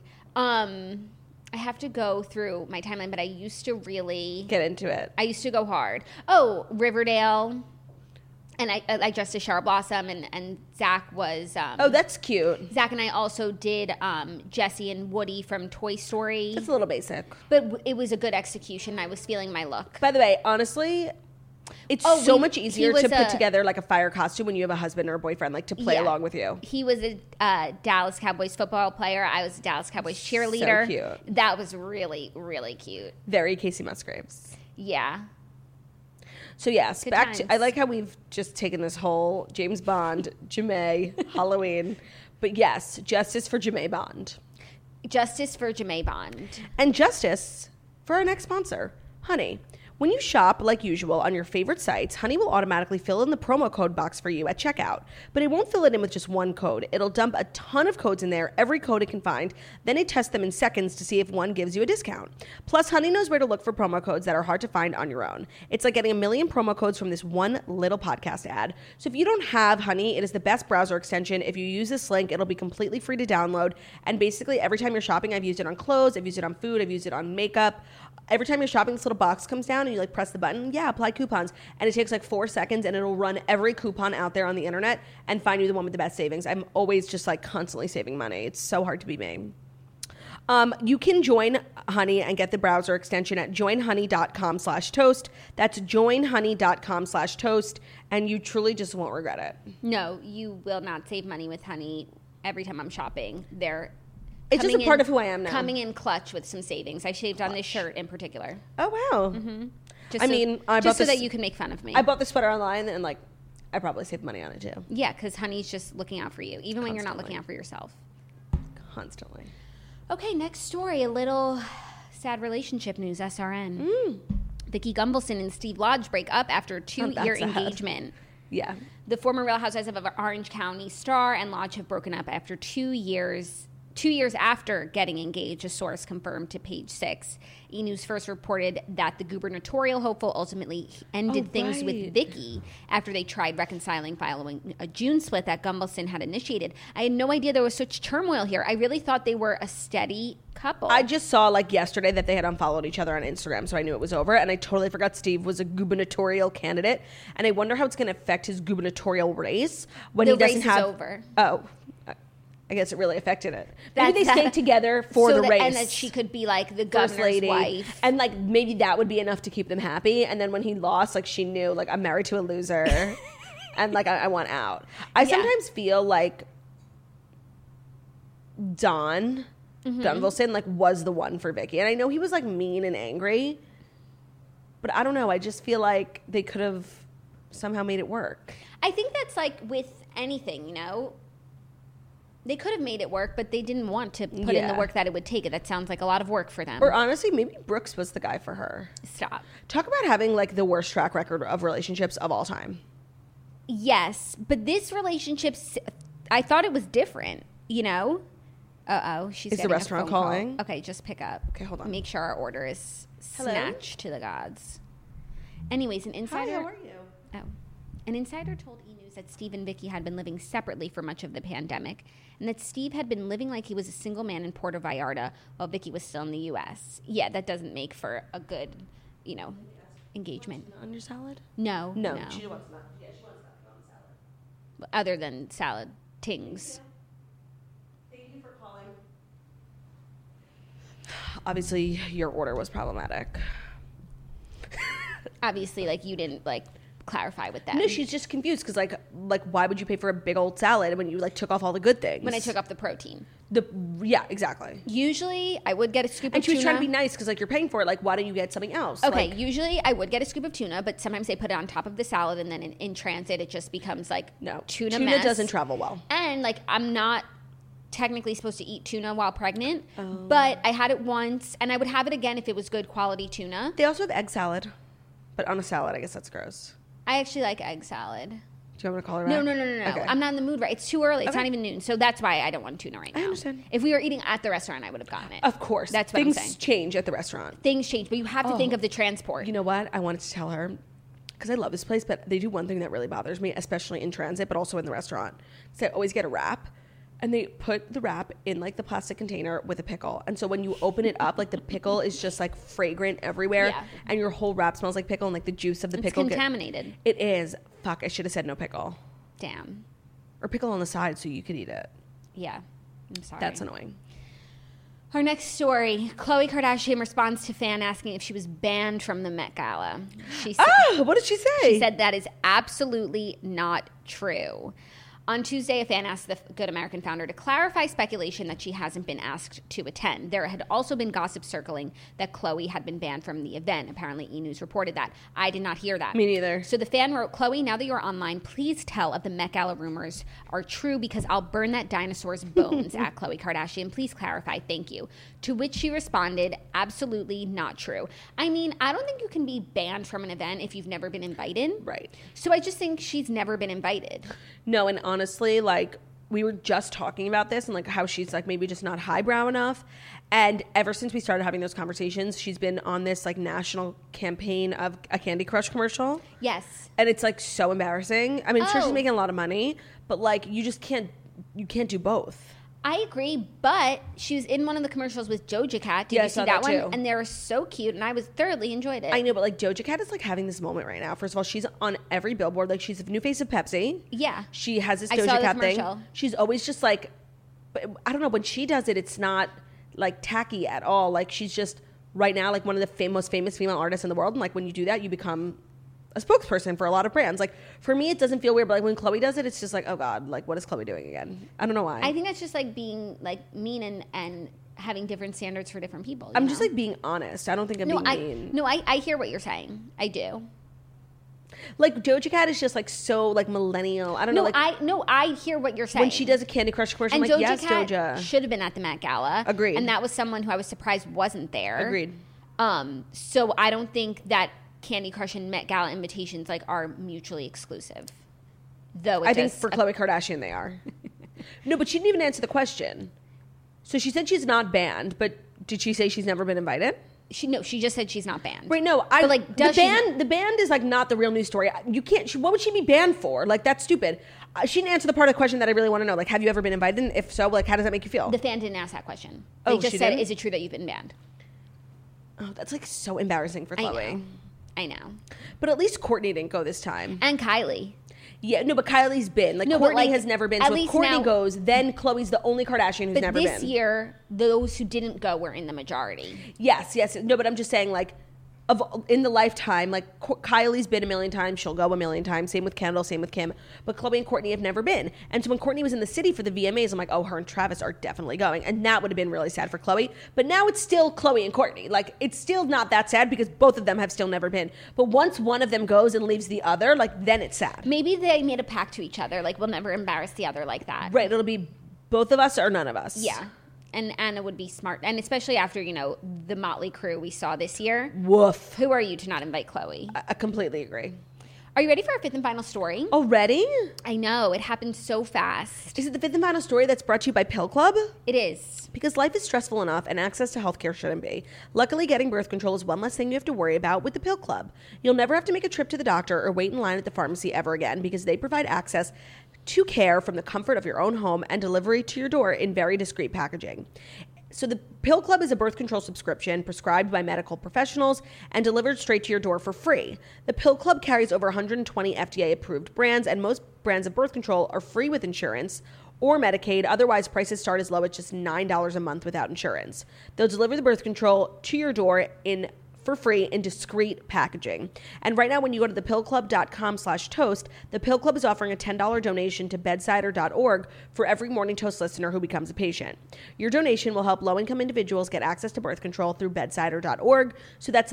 I have to go through my timeline, but I used to really... Get into it. I used to go hard. Oh, Riverdale. And I dressed as Char Blossom, and Zach was... oh, that's cute. Zach and I also did Jessie and Woody from Toy Story. That's a little basic. But it was a good execution. I was feeling my look. By the way, honestly, it's so much easier to put together like a fire costume when you have a husband or a boyfriend, like to play along with you. He was a Dallas Cowboys football player. I was a Dallas Cowboys cheerleader. So cute. That was really, really cute. Very Casey Musgraves. Yeah. So yes, I like how we've just taken this whole James Bond, Jemae, Halloween, but yes, justice for Jemae Bond. Justice for Jemay Bond. And justice for our next sponsor, Honey. When you shop, like usual, on your favorite sites, Honey will automatically fill in the promo code box for you at checkout. But it won't fill it in with just one code. It'll dump a ton of codes in there, every code it can find. Then it tests them in seconds to see if one gives you a discount. Plus, Honey knows where to look for promo codes that are hard to find on your own. It's like getting a million promo codes from this one little podcast ad. So if you don't have Honey, it is the best browser extension. If you use this link, it'll be completely free to download. And basically, every time you're shopping, I've used it on clothes, I've used it on food, I've used it on makeup. Every time you're shopping, this little box comes down and you like press the button. Yeah, apply coupons. And it takes like 4 seconds and it'll run every coupon out there on the internet and find you the one with the best savings. I'm always just like constantly saving money. It's so hard to be me. You can join Honey and get the browser extension at joinhoney.com/toast. That's joinhoney.com/toast. And you truly just won't regret it. No, you will not save money with Honey every time I'm shopping. It's just a part of who I am now. Coming in clutch with some savings. I shaved on this shirt in particular. Oh, wow. Mm-hmm. I bought so that you can make fun of me. I bought the sweater online and like I probably saved money on it too. Yeah, because Honey's just looking out for you, even when you're not looking out for yourself. Constantly. Okay, next story. A little sad relationship news, SRN. Vicki Gunvalson and Steve Lodge break up after a 2-year engagement. Yeah. The former Real Housewives of Orange County star and Lodge have broken up after 2 years. 2 years after getting engaged, a source confirmed to Page Six. E! News first reported that the gubernatorial hopeful ultimately ended things with Vicki after they tried reconciling following a June split that Gunvalson had initiated. I had no idea there was such turmoil here. I really thought they were a steady couple. I just saw like yesterday that they had unfollowed each other on Instagram, so I knew it was over. And I totally forgot Steve was a gubernatorial candidate. And I wonder how it's going to affect his gubernatorial race when he doesn't have. The race is over. Oh. I guess it really affected it. Maybe they stayed together for the race. And that she could be like the governor's wife. And like maybe that would be enough to keep them happy. And then when he lost, like she knew like I'm married to a loser and like I want out. I sometimes feel like Don Gunvalson like was the one for Vicki. And I know he was like mean and angry. But I don't know. I just feel like they could have somehow made it work. I think that's like with anything, you know? They could have made it work, but they didn't want to put in the work that it would take. That sounds like a lot of work for them. Or honestly, maybe Brooks was the guy for her. Stop. Talk about having like the worst track record of relationships of all time. Yes, but this relationship, I thought it was different, you know? She's Is the restaurant calling? Okay, just pick up. Okay, hold on. Make sure our order is snatched to the gods. Anyways, an insider... Hi, how are you? Oh. An insider told E! News that Steve and Vicki had been living separately for much of the pandemic, and that Steve had been living like he was a single man in Puerto Vallarta while Vicki was still in the U.S. Yeah, that doesn't make for a good, you know, engagement. On your salad? No. She wants that. Yeah, she wants that on salad. Other than salad tings. Thank you for calling. Obviously, your order was problematic. Obviously, like, you didn't, like, clarify with that. No, she's just confused because, like, why would you pay for a big old salad when you, like, took off all the good things? When I took off the protein. Yeah, exactly. Usually, I would get a scoop of tuna. And she was trying to be nice because, like, you're paying for it. Like, why don't you get something else? Okay, like, usually I would get a scoop of tuna, but sometimes they put it on top of the salad, and then in transit, it just becomes, like, tuna mess. Tuna doesn't travel well. And, like, I'm not technically supposed to eat tuna while pregnant, but I had it once, and I would have it again if it was good quality tuna. They also have egg salad. But on a salad, I guess that's gross. I actually like egg salad. Do you want me to call her back? No. Okay. I'm not in the mood right. It's too early. It's not even noon. So that's why I don't want tuna right now. I understand. If we were eating at the restaurant, I would have gotten it. Of course. That's what I'm saying. Things change at the restaurant. Things change, but you have to think of the transport. You know what? I wanted to tell her, because I love this place, but they do one thing that really bothers me, especially in transit, but also in the restaurant. So I always get a wrap. And they put the wrap in, like, the plastic container with a pickle. And so when you open it up, like, the pickle is just, like, fragrant everywhere. Yeah. And your whole wrap smells like pickle, and, like, the juice of the pickle. It's contaminated. It is. Fuck, I should have said no pickle. Damn. Or pickle on the side so you could eat it. Yeah. I'm sorry. That's annoying. Our next story. Khloe Kardashian responds to fan asking if she was banned from the Met Gala. She said, what did she say? She said that is absolutely not true. On Tuesday, a fan asked the Good American founder to clarify speculation that she hasn't been asked to attend. There had also been gossip circling that Khloe had been banned from the event. Apparently, E! News reported that. I did not hear that. Me neither. So the fan wrote, Khloe, now that you're online, please tell if the Met Gala rumors are true because I'll burn that dinosaur's bones at Khloe Kardashian. Please clarify. Thank you. To which she responded, absolutely not true. I mean, I don't think you can be banned from an event if you've never been invited. Right. So I just think she's never been invited. No, and honestly, like, we were just talking about this and, like, how she's, like, maybe just not highbrow enough. And ever since we started having those conversations, she's been on this, like, national campaign of a Candy Crush commercial. Yes. And it's, like, so embarrassing. I mean, sure, she's making a lot of money, but, like, you can't do both. I agree, but she was in one of the commercials with Doja Cat. Did Yeah, I you see saw that that one? too. And they were so cute, and I thoroughly enjoyed it. I know, but, like, Doja Cat is, like, having this moment right now. First of all, she's on every billboard. Like, she's the new face of Pepsi. Yeah. She has this I saw Doja the Cat thing. commercial. She's always just, like, but I don't know, when she does it, it's not, like, tacky at all. Like, she's just, right now, like, one of the most famous female artists in the world. And, like, when you do that, you become a spokesperson for a lot of brands. Like, for me, it doesn't feel weird, but, like, when Khloe does it, it's just like, oh, God, like, what is Khloe doing again? I don't know why. I think that's just, like, being, like, mean and having different standards for different people. I'm just, like, being honest. I don't think I'm being mean. I hear what you're saying. I do. Like, Doja Cat is just, like, so, like, millennial. I don't know, like, I hear what you're saying. when she does a Candy Crush commercial, and I'm like, Doja yes, Cat Doja. should have been at the Met Gala. Agreed. And that was someone who I was surprised wasn't there. Agreed. So I don't think that Candy Crush and Met Gala invitations, like, are mutually exclusive. Though I think for Khloe Kardashian they are. No, but she didn't even answer the question. So she said she's not banned, but did she say she's never been invited? She just said she's not banned. Right, no, But, like, does she- the band is, like, not the real news story. You can't. What would she be banned for? Like, that's stupid. She didn't answer the part of the question that I really want to know. Like, have you ever been invited? And if so, like, how does that make you feel? The fan didn't ask that question. Oh, They just she said, didn't? "Is it true that you've been banned?" Oh, that's, like, so embarrassing for Khloe. I know. But at least Kourtney didn't go this time. And Kylie. Yeah, no, but Kylie's been. Like, No, but, Kourtney like, has never been. at So if least Kourtney now- goes, then Khloe's the only Kardashian who's But never this been. year, those who didn't go were in the majority. Yes. No, but I'm just saying, like, in the lifetime, like, Kylie's been a million times, she'll go a million times. Same with Kendall, same with Kim. But Khloe and Kourtney have never been. And so when Kourtney was in the city for the VMAs, I'm like, oh, her and Travis are definitely going. And that would have been really sad for Khloe. But now it's still Khloe and Kourtney. Like, it's still not that sad because both of them have still never been. But once one of them goes and leaves the other, like, then it's sad. Maybe they made a pact to each other, like, we'll never embarrass the other like that. Right. It'll be both of us or none of us. Yeah. And Anna would be smart. And especially after, the Motley Crue we saw this year. Woof. Who are you to not invite Khloe? I completely agree. Are you ready for our fifth and final story? Already? I know. It happened so fast. Is it the fifth and final story that's brought to you by Pill Club? It is. Because life is stressful enough and access to healthcare shouldn't be. Luckily, getting birth control is one less thing you have to worry about with the Pill Club. You'll never have to make a trip to the doctor or wait in line at the pharmacy ever again because they provide access to care from the comfort of your own home and delivery to your door in very discreet packaging. So the Pill Club is a birth control subscription prescribed by medical professionals and delivered straight to your door for free. The Pill Club carries over 120 FDA-approved brands, and most brands of birth control are free with insurance or Medicaid. Otherwise, prices start as low as just $9 a month without insurance. They'll deliver the birth control to your door for free in discreet packaging. And right now, when you go to thepillclub.com/toast, the Pill Club is offering a $10 donation to bedsider.org for every Morning Toast listener who becomes a patient. Your donation will help low-income individuals get access to birth control through bedsider.org. So that's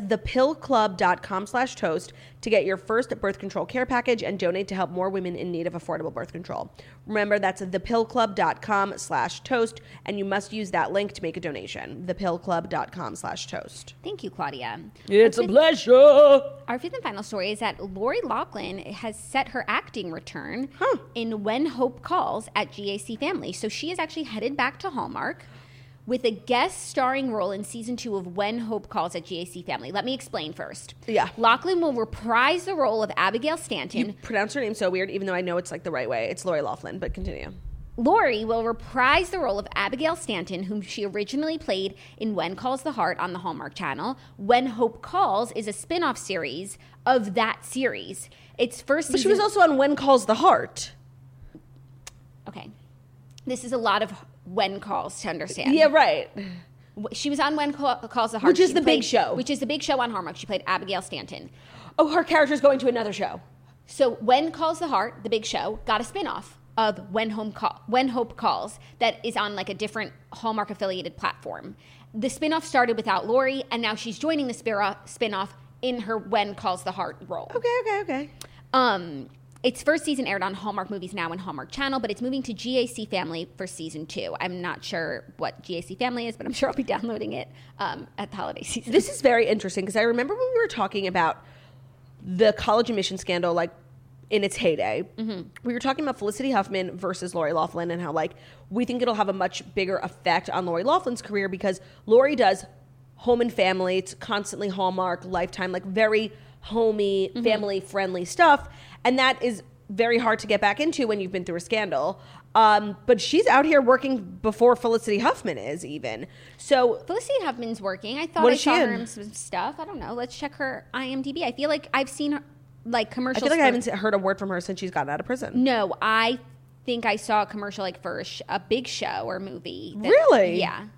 thepillclub.com/toast to get your first birth control care package and donate to help more women in need of affordable birth control. Remember, that's thepillclub.com/toast, and you must use that link to make a donation. Thepillclub.com/toast. Thank you, Claudia. It's a pleasure. Our fifth and final story is that Lori Loughlin has set her acting return in When Hope Calls at GAC Family. So she is actually headed back to Hallmark with a guest starring role in season 2 of When Hope Calls at GAC Family. Let me explain first. Yeah. Loughlin will reprise the role of Abigail Stanton. You pronounce her name so weird, even though I know it's like the right way. It's Lori Loughlin, but continue. Lori will reprise the role of Abigail Stanton, whom she originally played in When Calls the Heart on the Hallmark Channel. When Hope Calls is a spin-off series of that series. Its first season... But she was also on When Calls the Heart. Okay. This is a lot of When Calls to understand. Yeah, right. She was on When Calls the Heart. Which is She the big show. Which is the big show on Hallmark. She played Abigail Stanton. Oh, her character's going to another show. So When Calls the Heart, the big show, got a spin-off. of When Hope Calls that is on like a different Hallmark affiliated platform. The spinoff started without Lori, and now she's joining the spinoff in her When Calls the Heart role. Okay. Its first season aired on Hallmark Movies Now and Hallmark Channel, but it's moving to GAC Family for season 2. I'm not sure what GAC Family is, but I'm sure I'll be downloading it at the holiday season. This is very interesting because I remember when we were talking about the college admission scandal, like in its heyday, we were talking about Felicity Huffman versus Lori Loughlin and how like we think it'll have a much bigger effect on Lori Loughlin's career because Lori does Home and Family. It's constantly Hallmark, Lifetime, like very homey, family-friendly stuff. And that is very hard to get back into when you've been through a scandal. But she's out here working before Felicity Huffman is even. So Felicity Huffman's working. I thought What I is saw she her in? in some stuff. I don't know. Let's check her IMDb. I feel like I've seen her like I commercials. feel like I haven't heard a word from her since she's gotten out of prison. No, I think I saw a commercial like for a big show or movie. Really? Yeah.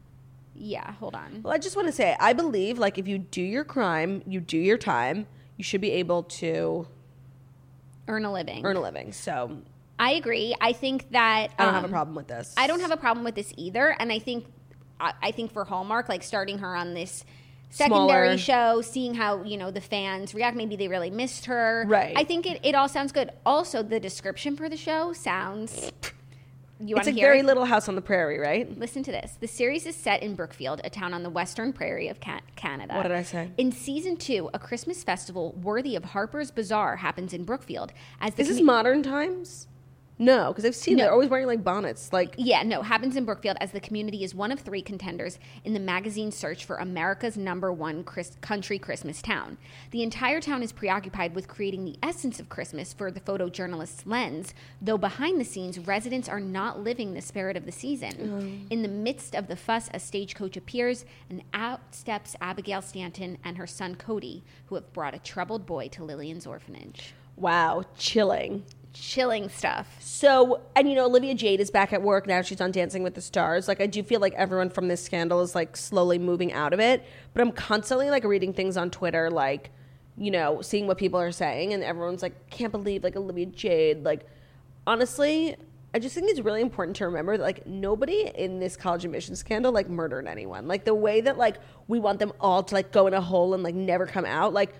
Yeah, hold on. Well, I just want to say, I believe, like, if you do your crime, you do your time, you should be able to Earn a living. earn a living. So I agree. I think that I don't have a problem with this. I don't have a problem with this either, and I think for Hallmark, like starting her on this secondary show, seeing how the fans react. Maybe they really missed her. Right. I think it all sounds good. Also, the description for the show sounds. You It's want to like hear very it? Little House on the Prairie, right? Listen to this. The series is set in Brookfield, a town on the western prairie of Canada. What did I say? In season 2, a Christmas festival worthy of Harper's Bazaar happens in Brookfield. As the Is this modern times? No, because I've seen No. they're always wearing like bonnets. Like happens in Brookfield as the community is one of 3 contenders in the magazine's search for America's #1 country Christmas town. The entire town is preoccupied with creating the essence of Christmas for the photojournalist's lens, though behind the scenes, residents are not living the spirit of the season. In the midst of the fuss, a stagecoach appears, and out steps Abigail Stanton and her son Cody, who have brought a troubled boy to Lillian's orphanage. wow, chilling. Chilling stuff. So, and Olivia Jade is back at work now. She's on Dancing with the Stars. Like, I do feel like everyone from this scandal is like slowly moving out of it. But I'm constantly like reading things on Twitter, like, seeing what people are saying, and everyone's like, can't believe like Olivia Jade. Like, honestly, I just think it's really important to remember that like nobody in this college admission scandal like murdered anyone. Like the way that like we want them all to like go in a hole and like never come out, like.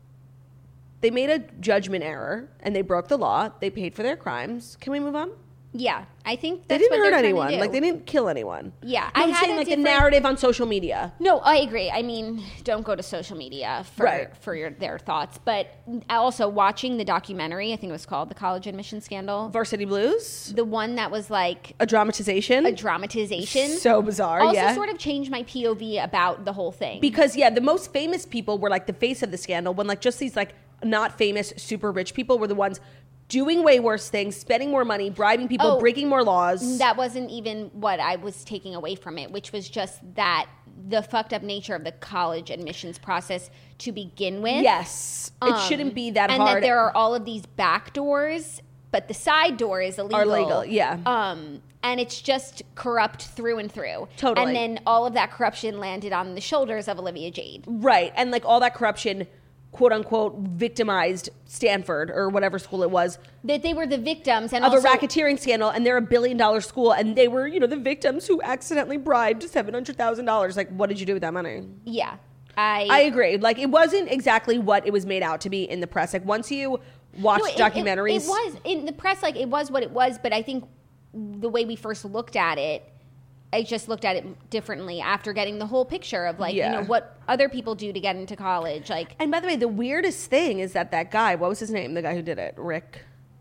They made a judgment error and they broke the law. They paid for their crimes. Can we move on? Yeah, I think They that's didn't what hurt they're trying to anyone. do. Like they didn't kill anyone. Yeah, No, I I'm had saying a like the different- narrative on social media. No, I agree. I mean, don't go to social media for their thoughts. But also watching the documentary, I think it was called The College Admission Scandal. Varsity Blues, The one that was like a dramatization. a dramatization. So bizarre. Also yeah. sort of changed my POV about the whole thing. Because the most famous people were like the face of the scandal when like just these like not famous super rich people were the ones doing way worse things, spending more money, bribing people, breaking more laws. That wasn't even what I was taking away from it, which was just that the fucked up nature of the college admissions process to begin with. Yes. It shouldn't be that and hard. that there are all of these back doors, but the side door is illegal. Are legal, yeah. And it's just corrupt through and through. Totally. And then all of that corruption landed on the shoulders of Olivia Jade. Right. And like all that corruption, quote unquote, victimized Stanford or whatever school it was That they were the victims and of also, a racketeering scandal, and they're $1 billion school, and they were, the victims who accidentally bribed $700,000. Like, what did you do with that money? Yeah. I agree. Like, it wasn't exactly what it was made out to be in the press. Like, once you watch documentaries, It was in the press, like it was what it was, but I think the way we first looked at it, I just looked at it differently after getting the whole picture of like, what other people do to get into college. Like, and by the way, the weirdest thing is that guy, what was his name? The guy who did it, Rick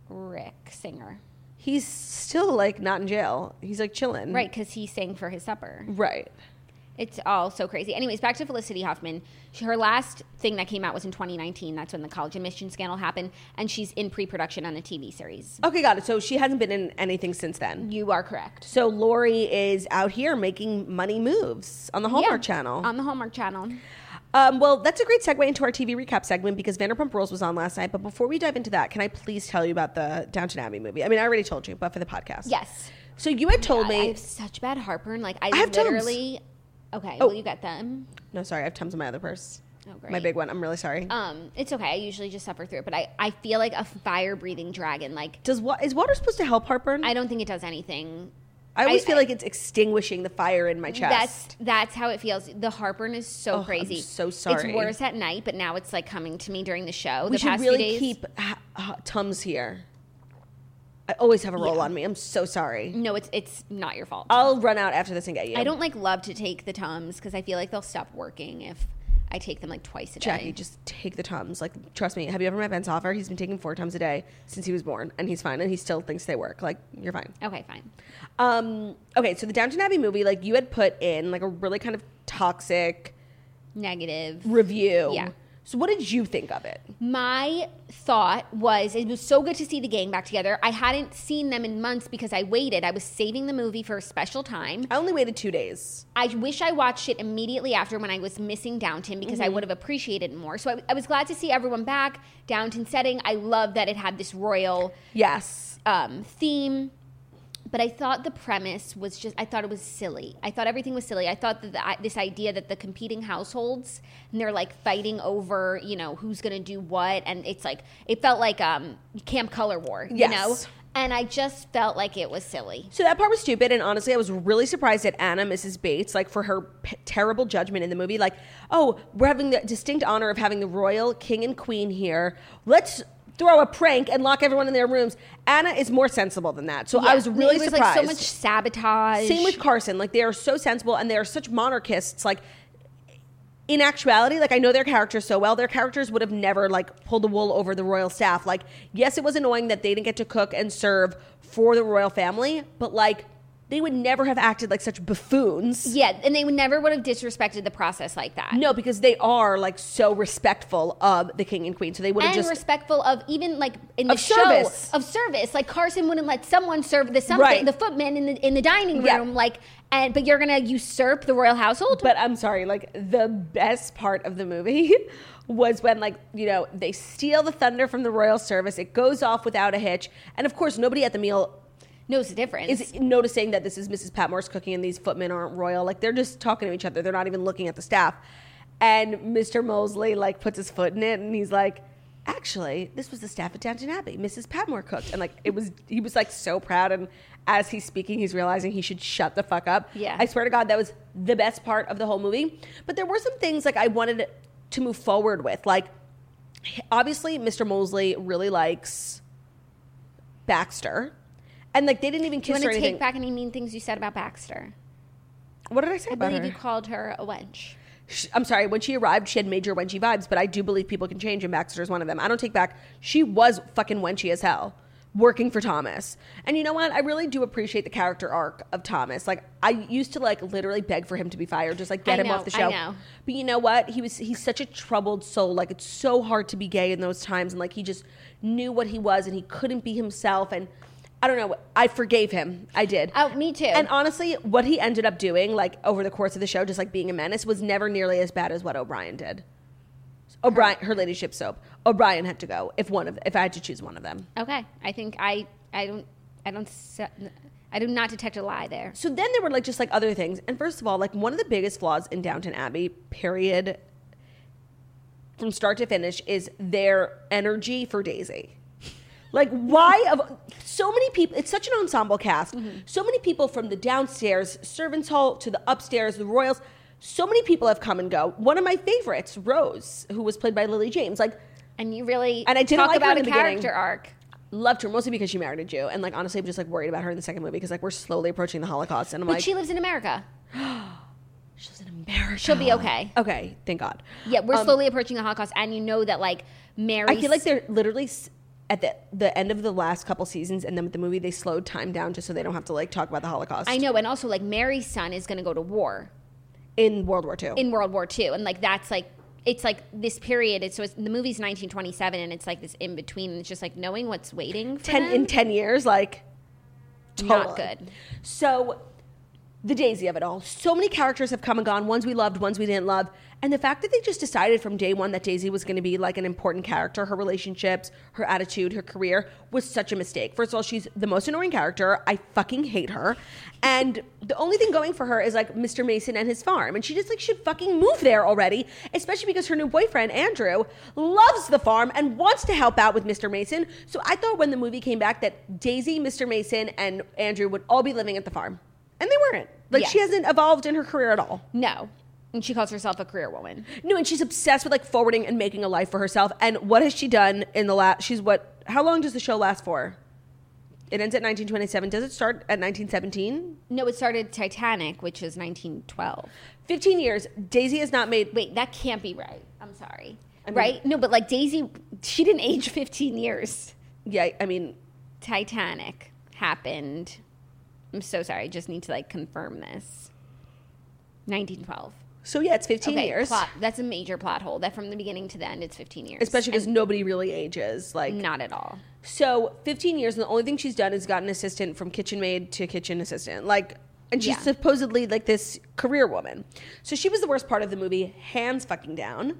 Singer. He's still like not in jail. He's like chilling. Right, because he sang for his supper. Right. It's all so crazy. Anyways, back to Felicity Huffman. Her last thing that came out was in 2019. That's when the college admission scandal happened. And she's in pre-production on a TV series. Okay, got it. So she hasn't been in anything since then. You are correct. So Lori is out here making money moves on the Hallmark Channel. On the Hallmark Channel. Well, that's a great segue into our TV recap segment because Vanderpump Rules was on last night. But before we dive into that, can I please tell you about the Downton Abbey movie? I mean, I already told you, but for the podcast. Yes. So you had told God, me. I have such bad heartburn. Like, I have Tums. literally... Okay, well, you got them. No, sorry, I have Tums in my other purse. Oh, great. My big one. I'm really sorry. It's okay. I usually just suffer through it, but I feel like a fire-breathing dragon. Like, is water supposed to help heartburn? I don't think it does anything. I always feel like it's extinguishing the fire in my chest. That's how it feels. The heartburn is so crazy. I'm so sorry. It's worse at night, but now it's like coming to me during the show. We the should past really few days. keep Tums here. I always have a roll on me. I'm so sorry. No, it's not your fault. I'll run out after this and get you. I don't love to take the Tums because I feel like they'll stop working if I take them like twice a day. Jackie, just take the Tums. Like, trust me. Have you ever met Ben Soffer? He's been taking 4 Tums a day since he was born, and he's fine, and he still thinks they work. Like, you're fine. Okay, fine. Okay, so the Downton Abbey movie, like, you had put in like a really kind of toxic Negative review. Yeah. So what did you think of it? My thought was it was so good to see the gang back together. I hadn't seen them in months because I waited. I was saving the movie for a special time. I only waited 2 days. I wish I watched it immediately after when I was missing Downton because I would have appreciated it more. So I was glad to see everyone back. Downton setting. I love that it had this royal Yes. theme. But I thought the premise was just, I thought it was silly. I thought everything was silly. I thought that this idea that the competing households, and they're like fighting over, you know, who's going to do what. And it's like, it felt like Camp Color War, you know? And I just felt like it was silly. So that part was stupid. And honestly, I was really surprised at Anna, Mrs. Bates, like for her terrible judgment in the movie. Like, oh, we're having the distinct honor of having the royal king and queen here. Let's throw a prank and lock everyone in their rooms. Anna is more sensible than that. So I was really surprised. Like so much sabotage. Same with Carson. Like, they are so sensible and they are such monarchists. Like, in actuality, like, I know their characters so well. Their characters would have never, like, pulled the wool over the royal staff. Like, yes, it was annoying that they didn't get to cook and serve for the royal family, but, like, they would never have acted like such buffoons. Yeah, and they never would have disrespected the process like that. No, because they are like so respectful of the king and queen. So they would have and just respectful of even like in the of service. show of service. Like Carson wouldn't let someone serve the Right. the footman in the dining room. Yeah. Like, but you're gonna usurp the royal household. But I'm sorry, like the best part of the movie was when, like, you know, they steal the thunder from the royal service. It goes off without a hitch, and of course, nobody at the meal knows the difference. is noticing that this is Mrs. Patmore's cooking and these footmen aren't royal. Like, they're just talking to each other. They're not even looking at the staff. And Mr. Mosley, like, puts his foot in it, and he's like, actually, this was the staff at Downton Abbey. Mrs. Patmore cooked. And, like, he was, like, so proud. And as he's speaking, he's realizing he should shut the fuck up. Yeah. I swear to God, that was the best part of the whole movie. But there were some things, like, I wanted to move forward with. Like, obviously, Mr. Mosley really likes Baxter. And, like, they didn't even kiss Do you or want to anything. take back any mean things you said about Baxter? What did I say I about believe her? you called her a wench. I'm sorry, when she arrived, she had major wenchy vibes, but I do believe people can change, and Baxter's one of them. I don't take back. She was fucking wenchy as hell, working for Thomas. And you know what? I really do appreciate the character arc of Thomas. Like, I used to, like, literally beg for him to be fired, just, like, get him off the show. I know. But you know what? He's such a troubled soul. Like, it's so hard to be gay in those times, and, like, he just knew what he was, and he couldn't be himself, and I don't know. I forgave him. I did. Oh, me too. And honestly, what he ended up doing, like, over the course of the show, just, like, being a menace, was never nearly as bad as what O'Brien did. Her ladyship soap. O'Brien had to go if I had to choose one of them. Okay, I think I do not detect a lie there. So then there were, like, just, like, other things. And first of all, like, one of the biggest flaws in Downton Abbey, period, from start to finish, is their energy for Daisy. Like, why of so many people? It's such an ensemble cast. Mm-hmm. So many people from the downstairs servants' hall to the upstairs, the royals. So many people have come and go. One of my favorites, Rose, who was played by Lily James. Like, And you really and I didn't talk like her about in a the character beginning. arc. Loved her mostly because she married a Jew, and, like, honestly, I'm just, like, worried about her in the second movie because, like, we're slowly approaching the Holocaust, and I'm But like, she lives in America. she lives in America. She'll be okay. Okay, thank God. Yeah, we're slowly approaching the Holocaust, and you know that, like, Mary. I feel like they're literally at the end of the last couple seasons, and then with the movie, they slowed time down just so they don't have to, like, talk about the Holocaust. I know, and also, like, Mary's son is going to go to war In World War II. in World War II, and, like, that's, like, it's, like, this period. The movie's 1927, and it's, like, this in between, and it's just, like, knowing what's waiting for them. In 10 years, like, Not totally. good. So the Daisy of it all. So many characters have come and gone, ones we loved, ones we didn't love. And the fact that they just decided from day one that Daisy was going to be like an important character, her relationships, her attitude, her career, was such a mistake. First of all, she's the most annoying character. I fucking hate her. And the only thing going for her is like Mr. Mason and his farm. And she just like should fucking move there already, especially because her new boyfriend, Andrew, loves the farm and wants to help out with Mr. Mason. So I thought when the movie came back that Daisy, Mr. Mason, and Andrew would all be living at the farm. And they weren't. Like, Yes. she hasn't evolved in her career at all. No. And she calls herself a career woman. No, and she's obsessed with, like, forwarding and making a life for herself. And what has she done in the last... How long does the show last for? It ends at 1927. Does it start at 1917? No, it started Titanic, which is 1912. 15 years. Daisy has not made... Wait, that can't be right. I'm sorry. I mean- right? No, but, like, Daisy, she didn't age 15 years. Yeah, I mean... Titanic happened... I'm so sorry. I just need to like confirm this. 1912. So, yeah, it's 15 Okay, years. that's a major plot hole. That from the beginning to the end, it's 15 years. Especially because And nobody really ages. Like, not at all. So 15 years, and the only thing she's done is gotten an assistant from kitchen maid to kitchen assistant. Like, and she's Yeah. supposedly like this career woman. So she was the worst part of the movie, hands fucking down.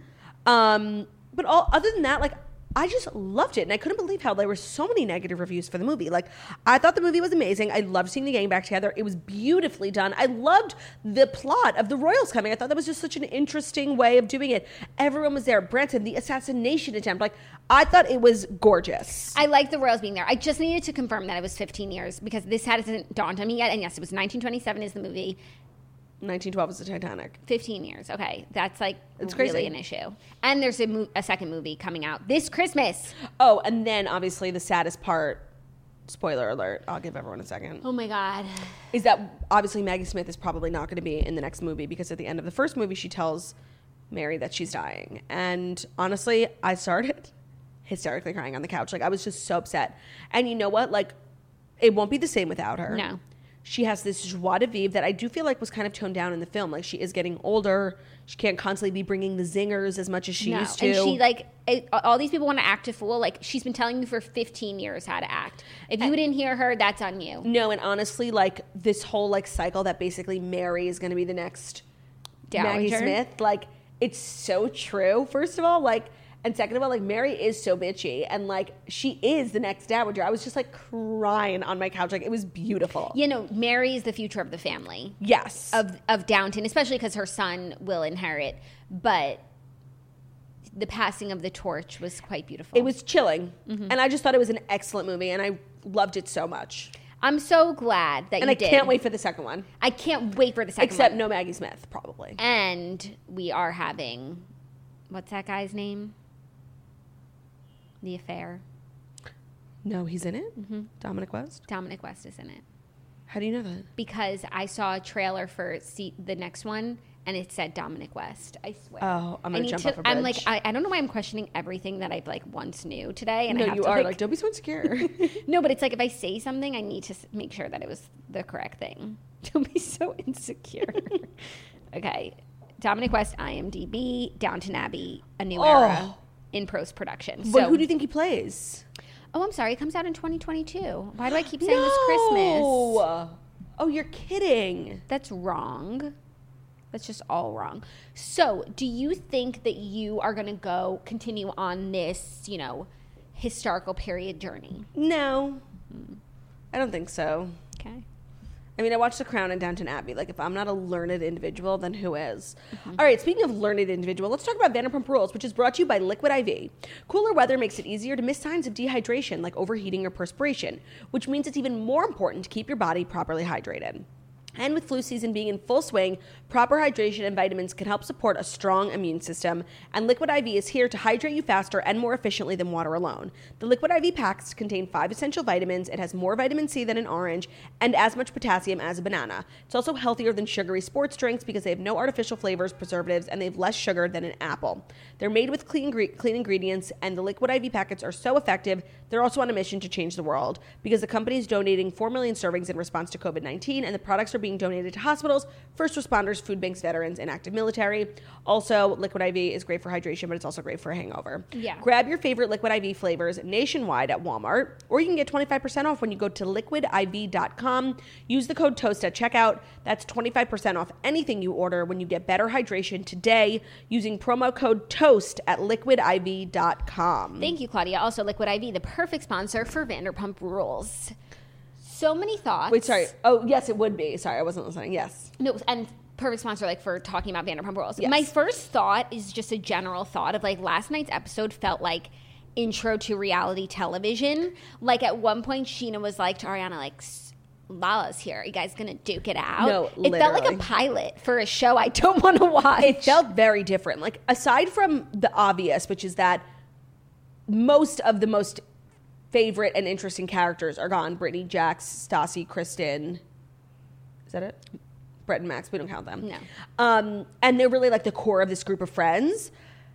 But other than that, like, I just loved it. And I couldn't believe how there were so many negative reviews for the movie. Like, I thought the movie was amazing. I loved seeing the gang back together. It was beautifully done. I loved the plot of the royals coming. I thought that was just such an interesting way of doing it. Everyone was there. Branson, the assassination attempt. Like, I thought it was gorgeous. I like the royals being there. I just needed to confirm that it was 15 years because this hasn't dawned on me yet. And yes, it was 1927 is the movie. 1912 is the Titanic. 15 years. Okay. That's like It's really crazy. an issue. And there's a second movie coming out this Christmas. Oh, and then obviously the saddest part, spoiler alert, I'll give everyone a second, Oh my God. is that obviously Maggie Smith is probably not going to be in the next movie because at the end of the first movie she tells Mary that she's dying. And honestly, I started hysterically crying on the couch. Like, I was just so upset. And you know what? Like, it won't be the same without her. No. She has this joie de vivre that I do feel like was kind of toned down in the film. Like, she is getting older. She can't constantly be bringing the zingers as much as she used to. And she like all these people want to act a fool. Like she's been telling you for 15 years how to act. If you didn't hear her, that's on you. No, and honestly, like, this whole, like, cycle that basically Mary is going to be the next Maggie Dowager. Smith, like, it's so true, first of all. Like, and second of all, like, Mary is so bitchy. And, like, she is the next Dowager. I was just, like, crying on my couch. Like, it was beautiful. You know, Mary is the future of the family. Yes. Of Downton, especially because her son will inherit. But the passing of the torch was quite beautiful. It was chilling. Mm-hmm. And I just thought it was an excellent movie. And I loved it so much. I'm so glad that And you I did. can't wait for the second one. I can't wait for the second Except one. no Maggie Smith, probably. And we are having, what's that guy's name? The Affair. No, he's in it? Mm-hmm. Dominic West? Dominic West is in it. How do you know that? Because I saw a trailer for the next one, and it said Dominic West. I swear. Oh, I'm going to jump off a bridge. I'm like, I don't know why I'm questioning everything that I've like once knew today. And no, I have you to, are. Like, don't be so insecure. No, but it's like if I say something, I need to make sure that it was the correct thing. Don't be so insecure. Okay. Dominic West, IMDb, Downton Abbey, A New Era in post-production. But So, who do you think he plays? oh, I'm sorry. It comes out in 2022. Why do I keep saying this Christmas? Oh, you're kidding. That's wrong. That's just all wrong. So, do you think that you are going to continue on this, you know, historical period journey? No. I don't think so. Okay. I mean, I watched The Crown and Downton Abbey. Like, if I'm not a learned individual, then who is? All right, speaking of learned individual, let's talk about Vanderpump Rules, which is brought to you by Liquid IV. Cooler weather makes it easier to miss signs of dehydration, like overheating or perspiration, which means it's even more important to keep your body properly hydrated. And with flu season being in full swing, proper hydration and vitamins can help support a strong immune system. And Liquid IV is here to hydrate you faster and more efficiently than water alone. The Liquid IV packs contain 5 essential vitamins. It has more vitamin C than an orange and as much potassium as a banana. It's also healthier than sugary sports drinks because they have no artificial flavors, preservatives, and they have less sugar than an apple. They're made with clean ingredients, and the Liquid IV packets are so effective, they're also on a mission to change the world because the company is donating 4 million servings in response to COVID-19, and the products are being donated to hospitals, first responders, food banks, veterans, and active military. Also, Liquid IV is great for hydration, but it's also great for a hangover. Yeah. Grab your favorite Liquid IV flavors nationwide at Walmart, or you can get 25% off when you go to liquidiv.com. Use the code TOAST at checkout. That's 25% off anything you order when you get better hydration today using promo code TOAST at liquidiv.com. Thank you, Claudia. Also, Liquid IV, the perfect sponsor for Vanderpump Rules. So many thoughts. Wait, sorry. Oh, yes, it would be. Sorry, I wasn't listening. Yes. No, and perfect sponsor, like, for talking about Vanderpump Rules. Yes. My first thought is just a general thought of, like, last night's episode felt like intro to reality television. Like, at one point, Sheena was like to Ariana, like, Lala's here. Are you guys going to duke it out? No, it felt like literally. a pilot for a show I don't want to watch. It felt very different. Like, aside from the obvious, which is that most of the most favorite and interesting characters are gone. Brittany, Jax, Stassi, Kristen. Is that it? Brett and Max. We don't count them. No. And they're really like the core of this group of friends.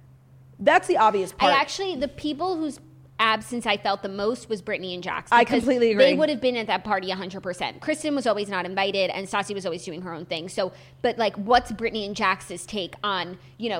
That's the obvious part. The people whose absence I felt the most was Brittany and Jax. I because completely agree. They would have been at that party 100%. Kristen was always not invited, and Stassi was always doing her own thing. So, but like, what's Brittany and Jax's take on,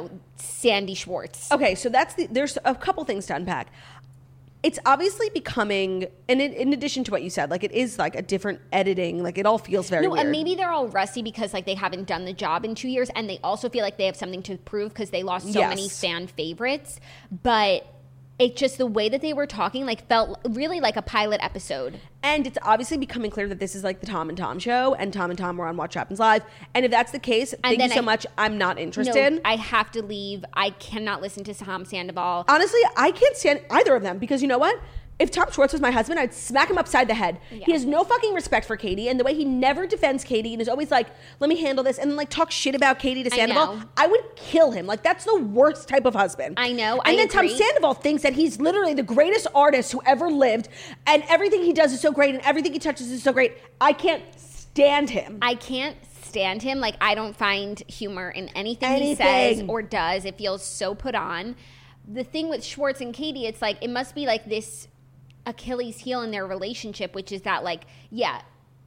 Sandy Schwartz? Okay, so there's a couple things to unpack. It's obviously becoming, and in addition to what you said, like, it is like a different editing, like, it all feels very weird. And maybe they're all rusty because, like, they haven't done the job in 2 years, and they also feel like they have something to prove because they lost so many fan favorites. But it just, the way that they were talking, like, felt really like a pilot episode. And it's obviously becoming clear that this is like the Tom and Tom show, and Tom and Tom were on Watch What Happens Live. And if that's the case, thank you so much. I'm not interested. No, I have to leave. I cannot listen to Tom Sandoval. Honestly, I can't stand either of them because you know what? If Tom Schwartz was my husband, I'd smack him upside the head. Yeah. He has no fucking respect for Katie, and the way he never defends Katie and is always like, let me handle this, and then like talk shit about Katie to Sandoval, I would kill him. Like, that's the worst type of husband. I know. And then Tom Sandoval thinks that he's literally the greatest artist who ever lived, and everything he does is so great, and everything he touches is so great. I can't stand him. I can't stand him. Like, I don't find humor in anything he says or does. It feels so put on. The thing with Schwartz and Katie, it's like, it must be like this Achilles heel in their relationship, which is that, like, yeah,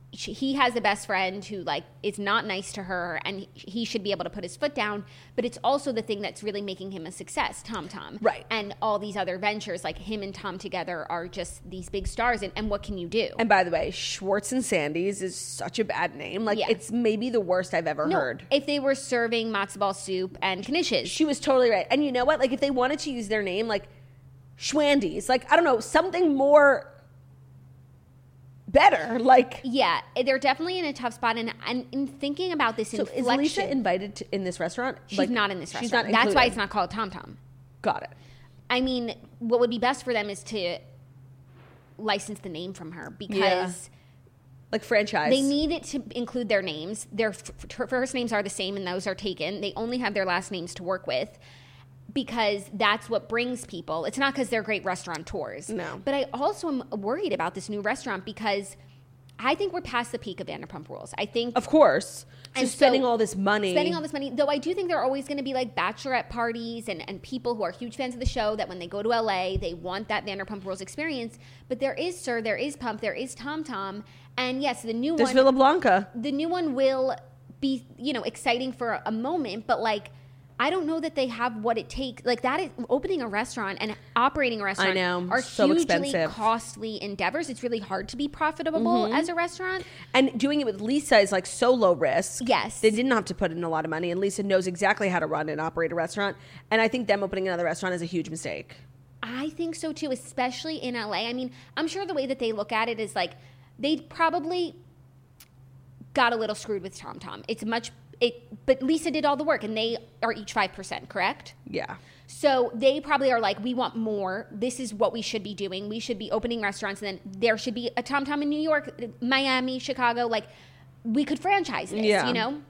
he has a best friend who, like, is not nice to her, and he should be able to put his foot down, but it's also the thing that's really making him a success, Tom. Right. And all these other ventures, like him and Tom together, are just these big stars, and what can you do? And by the way, Schwartz and Sandy's is such a bad name. Like, it's maybe the worst I've ever heard. If they were serving matzo ball soup and knishes. She was totally right. And you know what? Like, if they wanted to use their name, like, Schwandies, like, I don't know, something more better. Like, yeah, they're definitely in a tough spot. And in thinking about this inflection, is Alicia invited in this restaurant? She's not in this restaurant. She's not That's included. why it's not called Tom Tom. Got it. I mean, what would be best for them is to license the name from her because like franchise. They need it to include their names. Their first names are the same, and those are taken. They only have their last names to work with, because that's what brings people. It's not because they're great restaurateurs. No. But I also am worried about this new restaurant because I think we're past the peak of Vanderpump Rules. I think... Of course. And so spending all this money. Though I do think there are always going to be, like, bachelorette parties and people who are huge fans of the show that when they go to LA, they want that Vanderpump Rules experience. But there is Sir, there is Pump, there is Tom Tom. And yes, the new There's one... Villa Blanca. The new one will be, exciting for a moment, but, like, I don't know that they have what it takes. Like, that is opening a restaurant and operating a restaurant. I know, are so hugely expensive. Costly endeavors. It's really hard to be profitable as a restaurant. And doing it with Lisa is like so low risk. Yes. They didn't have to put in a lot of money, and Lisa knows exactly how to run and operate a restaurant. And I think them opening another restaurant is a huge mistake. I think so too, especially in LA. I mean, I'm sure the way that they look at it is like they probably got a little screwed with Tom Tom. But Lisa did all the work, and they are each 5%, correct? Yeah. So they probably are like, we want more. This is what we should be doing. We should be opening restaurants, and then there should be a Tom Tom in New York, Miami, Chicago. Like, we could franchise this,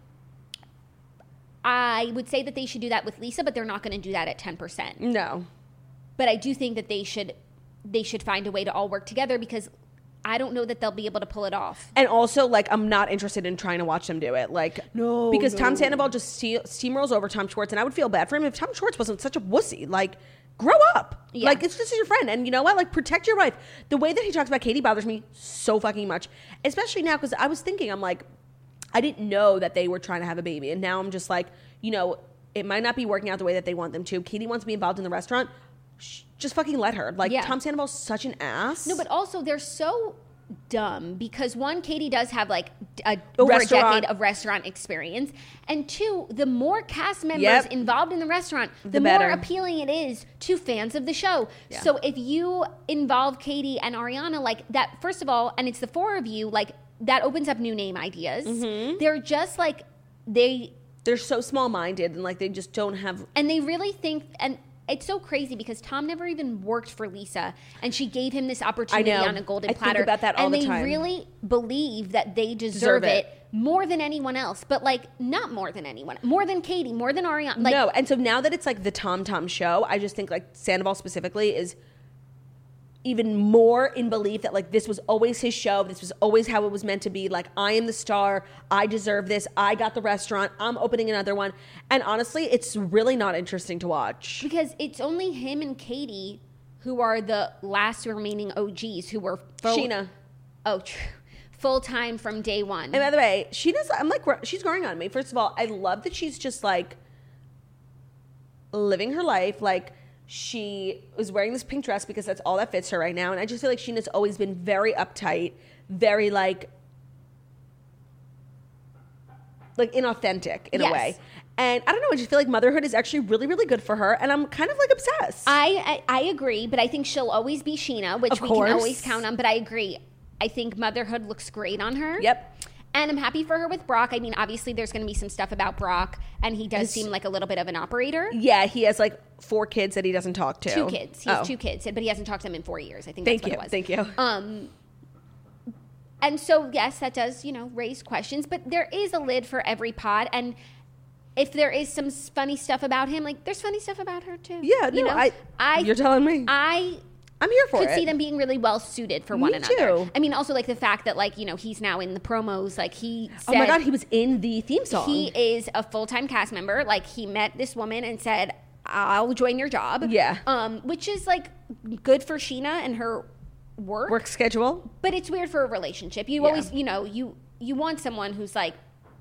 I would say that they should do that with Lisa, but they're not going to do that at 10%. No. But I do think that they should find a way to all work together, because I don't know that they'll be able to pull it off. And also, like, I'm not interested in trying to watch them do it. Like, because Tom Sandoval just steamrolls over Tom Schwartz, and I would feel bad for him if Tom Schwartz wasn't such a wussy. Like, grow up. Yeah. Like, it's just your friend. And you know what? Like, protect your wife. The way that he talks about Katie bothers me so fucking much. Especially now, because I was thinking, I'm like, I didn't know that they were trying to have a baby. And now I'm just like, it might not be working out the way that they want them to. Katie wants to be involved in the restaurant. Just fucking let her. Like, Tom Sandoval's such an ass. No, but also they're so dumb because one, Katie does have like over a decade of restaurant experience, and two, the more cast members involved in the restaurant, the more appealing it is to fans of the show. So if you involve Katie and Ariana like that, first of all, and it's the four of you, like that opens up new name ideas. They're just like they're so small-minded and like they just don't have, and they really think, and it's so crazy because Tom never even worked for Lisa, and she gave him this opportunity on a golden platter. I think about that all the time. And they really believe that they deserve it more than anyone else, but like not more than anyone, more than Katie, more than Ariana. Like, no, and so now that it's like the Tom show, I just think like Sandoval specifically is even more in belief that like this was always his show, this was always how it was meant to be. Like, I am the star, I deserve this, I got the restaurant, I'm opening another one. And honestly, it's really not interesting to watch because it's only him and Katie who are the last remaining OGs who were Sheena. Full time from day one. And by the way, Sheena's, I'm like, she's growing on me. First of all, I love that she's just like living her life. Like, she was wearing this pink dress because that's all that fits her right now. And I just feel like Sheena's always been very uptight, very like inauthentic in a way. And I don't know, I just feel like motherhood is actually really, really good for her. And I'm kind of like obsessed. I agree, but I think she'll always be Sheena, which we can always count on. But I agree. I think motherhood looks great on her. Yep. And I'm happy for her with Brock. I mean, obviously, there's going to be some stuff about Brock, and he does seem like a little bit of an operator. Yeah, he has like 4 kids that he doesn't talk to. 2 kids. He has 2 kids, but he hasn't talked to them in 4 years. I think that's what it was. Thank you. And so, yes, that does, raise questions, but there is a lid for every pod, and if there is some funny stuff about him, like, there's funny stuff about her, too. Yeah, you're telling me. I'm here for it. Could see them being really well suited for one another. Too. I mean, also like the fact that like, he's now in the promos, like he said, oh my God, he was in the theme song. He is a full-time cast member. Like, he met this woman and said, I'll join your job. Yeah. Which is like good for Sheena and her work schedule. But it's weird for a relationship. You always, you want someone who's like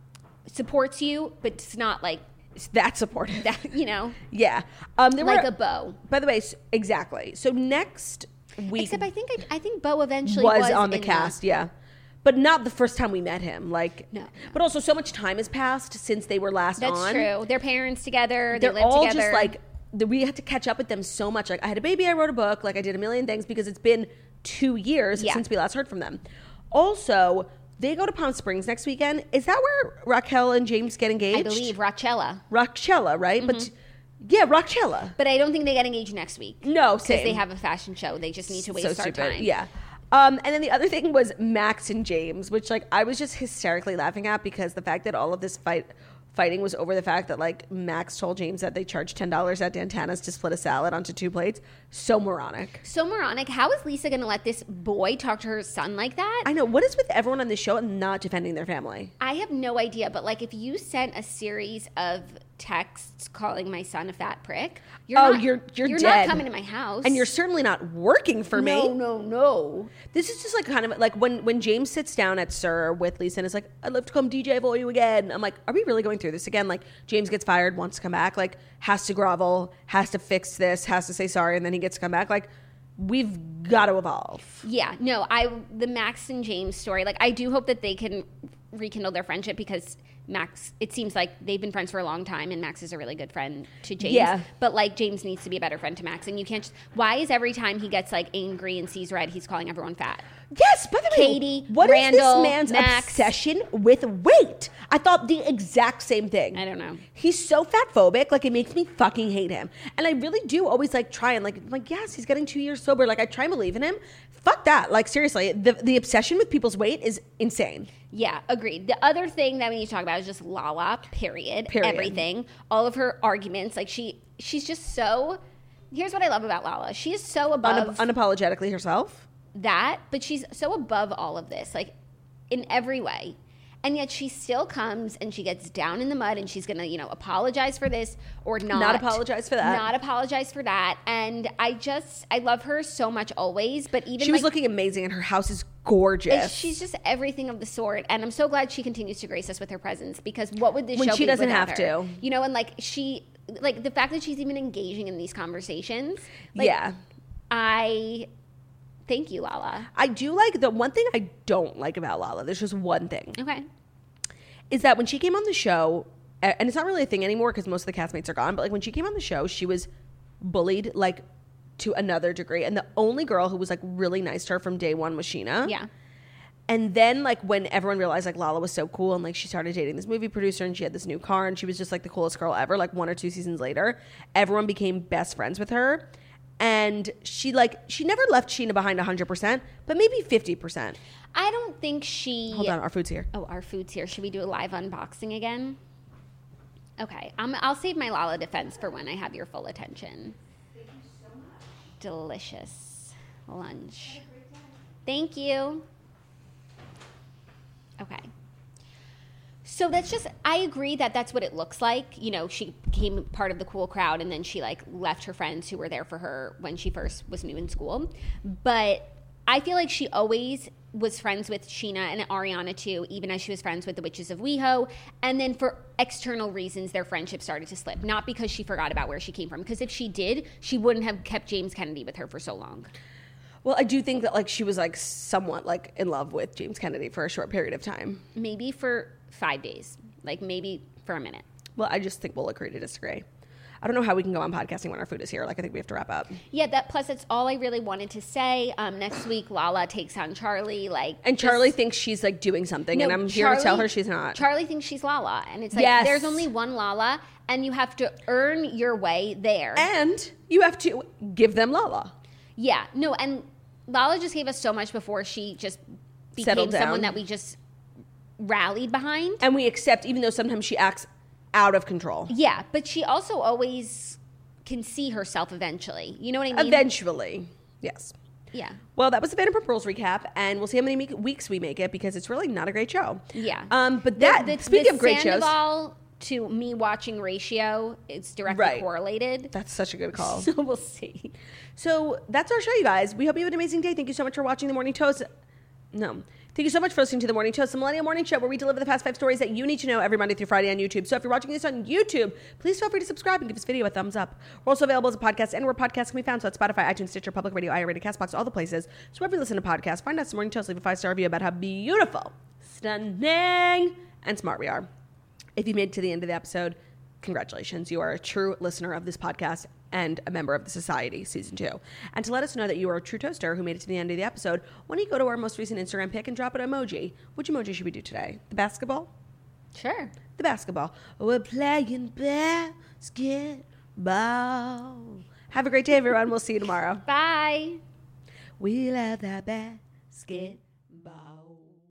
supports you, but it's not like that supportive. Yeah. Like a Beau. By the way, exactly. So next week, except I think Beau eventually was on the cast. Yeah, but not the first time we met him. Like, no. But also, so much time has passed since they were last on. That's true. Their parents together. They're they live all together. just like we had to catch up with them so much. Like, I had a baby, I wrote a book, like I did a million things because it's been 2 years since we last heard from them. Also, they go to Palm Springs next weekend. Is that where Raquel and James get engaged? I believe Rockchella, right? Mm-hmm. But yeah, Rockchella. But I don't think they get engaged next week. No, because they have a fashion show. They just need to waste our time. Yeah. And then the other thing was Max and James, which like I was just hysterically laughing at because the fact that all of this fighting was over the fact that like Max told James that they charged $10 at Dantana's to split a salad onto 2 plates. So moronic. How is Lisa going to let this boy talk to her son like that? I know. What is with everyone on the show and not defending their family? I have no idea. But like if you sent a series of texts calling my son a fat prick, you're dead. Not coming to my house. And you're certainly not working for me. No. This is just like kind of like when James sits down at SUR with Lisa and is like, I'd love to come DJ for you again. I'm like, are we really going through this again? Like, James gets fired, wants to come back, like has to grovel, has to fix this, has to say sorry, and then he gets to come back. Like, we've got to evolve. Yeah, no, the Max and James story, like I do hope that they can rekindle their friendship because Max, it seems like they've been friends for a long time and Max is a really good friend to James. Yeah. But like James needs to be a better friend to Max, and you can't why is every time he gets like angry and sees red, he's calling everyone fat? Yes, by the way, Katie, what Randall, is this man's Max. obsession with weight? I thought the exact same thing. I don't know. He's so fat phobic, like it makes me fucking hate him. And I really do always like try and like yes, he's getting 2 years sober. Like I try and believe in him. Fuck that. Like seriously, the obsession with people's weight is insane. Yeah, agreed. The other thing that we need to talk about is just Lala, period. Everything. All of her arguments. Like she's just so, here's what I love about Lala. She is so above. Unapologetically herself. That, but she's so above all of this, like in every way. And yet she still comes and she gets down in the mud and she's going to, you know, apologize for this or not. Not apologize for that. Not apologize for that. And I love her so much always. But even she was looking amazing and her house is gorgeous. She's just everything of the sort. And I'm so glad she continues to grace us with her presence, because what would this when show she be doesn't without have her? to? You know, and like the fact that she's even engaging in these conversations. Like, yeah. Thank you, Lala. I do like the one thing I don't like about Lala. There's just one thing. Okay. Is that when she came on the show, and it's not really a thing anymore because most of the castmates are gone, but like when she came on the show, she was bullied like to another degree. And the only girl who was like really nice to her from day one was Sheena. Yeah. And then like when everyone realized like Lala was so cool and like she started dating this movie producer and she had this new car and she was just like the coolest girl ever, like 1 or 2 seasons later, everyone became best friends with her. And she never left Sheena behind 100%, but maybe 50%. I don't think she... Hold on, our food's here. Oh, our food's here. Should we do a live unboxing again? Okay. I'll save my Lala defense for when I have your full attention. Thank you so much. Delicious lunch. Thank you. Okay. So I agree that that's what it looks like. You know, she became part of the cool crowd and then she like left her friends who were there for her when she first was new in school. But I feel like she always was friends with Sheena and Ariana too, even as she was friends with the Witches of WeHo. And then for external reasons, their friendship started to slip. Not because she forgot about where she came from. Because if she did, she wouldn't have kept James Kennedy with her for so long. Well, I do think that like she was like somewhat like in love with James Kennedy for a short period of time. Maybe for 5 days. Like maybe for a minute. Well, I just think we'll agree to disagree. I don't know how we can go on podcasting when our food is here. Like, I think we have to wrap up. Yeah, plus it's all I really wanted to say. Next week, Lala takes on Charlie. And Charlie thinks she's like doing something, and I'm here to tell her she's not. Charlie thinks she's Lala, and it's like there's only one Lala, and you have to earn your way there. And you have to give them Lala. Yeah, no, and Lala just gave us so much before she just became someone that we just rallied behind. And we accept, even though sometimes she acts out of control. Yeah, but she also always can see herself eventually. You know what I mean? Eventually, yes. Yeah. Well, that was the Vanderpump Rules recap, and we'll see how many weeks we make it because it's really not a great show. Yeah. But speaking of great shows, Sandoval to me watching ratio, it's directly correlated. That's such a good call. So we'll see. So that's our show, you guys. We hope you have an amazing day. Thank you so much for watching The Morning Toast. Thank you so much for listening to The Morning Toast, the Millennial Morning Show, where we deliver the past 5 stories that you need to know every Monday through Friday on YouTube. So if you're watching this on YouTube, please feel free to subscribe and give this video a thumbs up. We're also available as a podcast anywhere podcasts can be found. So at Spotify, iTunes, Stitcher, Public Radio, iHeartRadio, CastBox, all the places. So wherever you listen to podcasts, find us The Morning Toast, leave a 5-star review about how beautiful, stunning, and smart we are. If you made it to the end of the episode, congratulations. You are a true listener of this podcast and a member of the Society, Season 2. And to let us know that you are a true toaster who made it to the end of the episode, why don't you go to our most recent Instagram pic and drop an emoji? Which emoji should we do today? The basketball? Sure. The basketball. We're playing basketball. Have a great day, everyone. We'll see you tomorrow. Bye. We love that basket.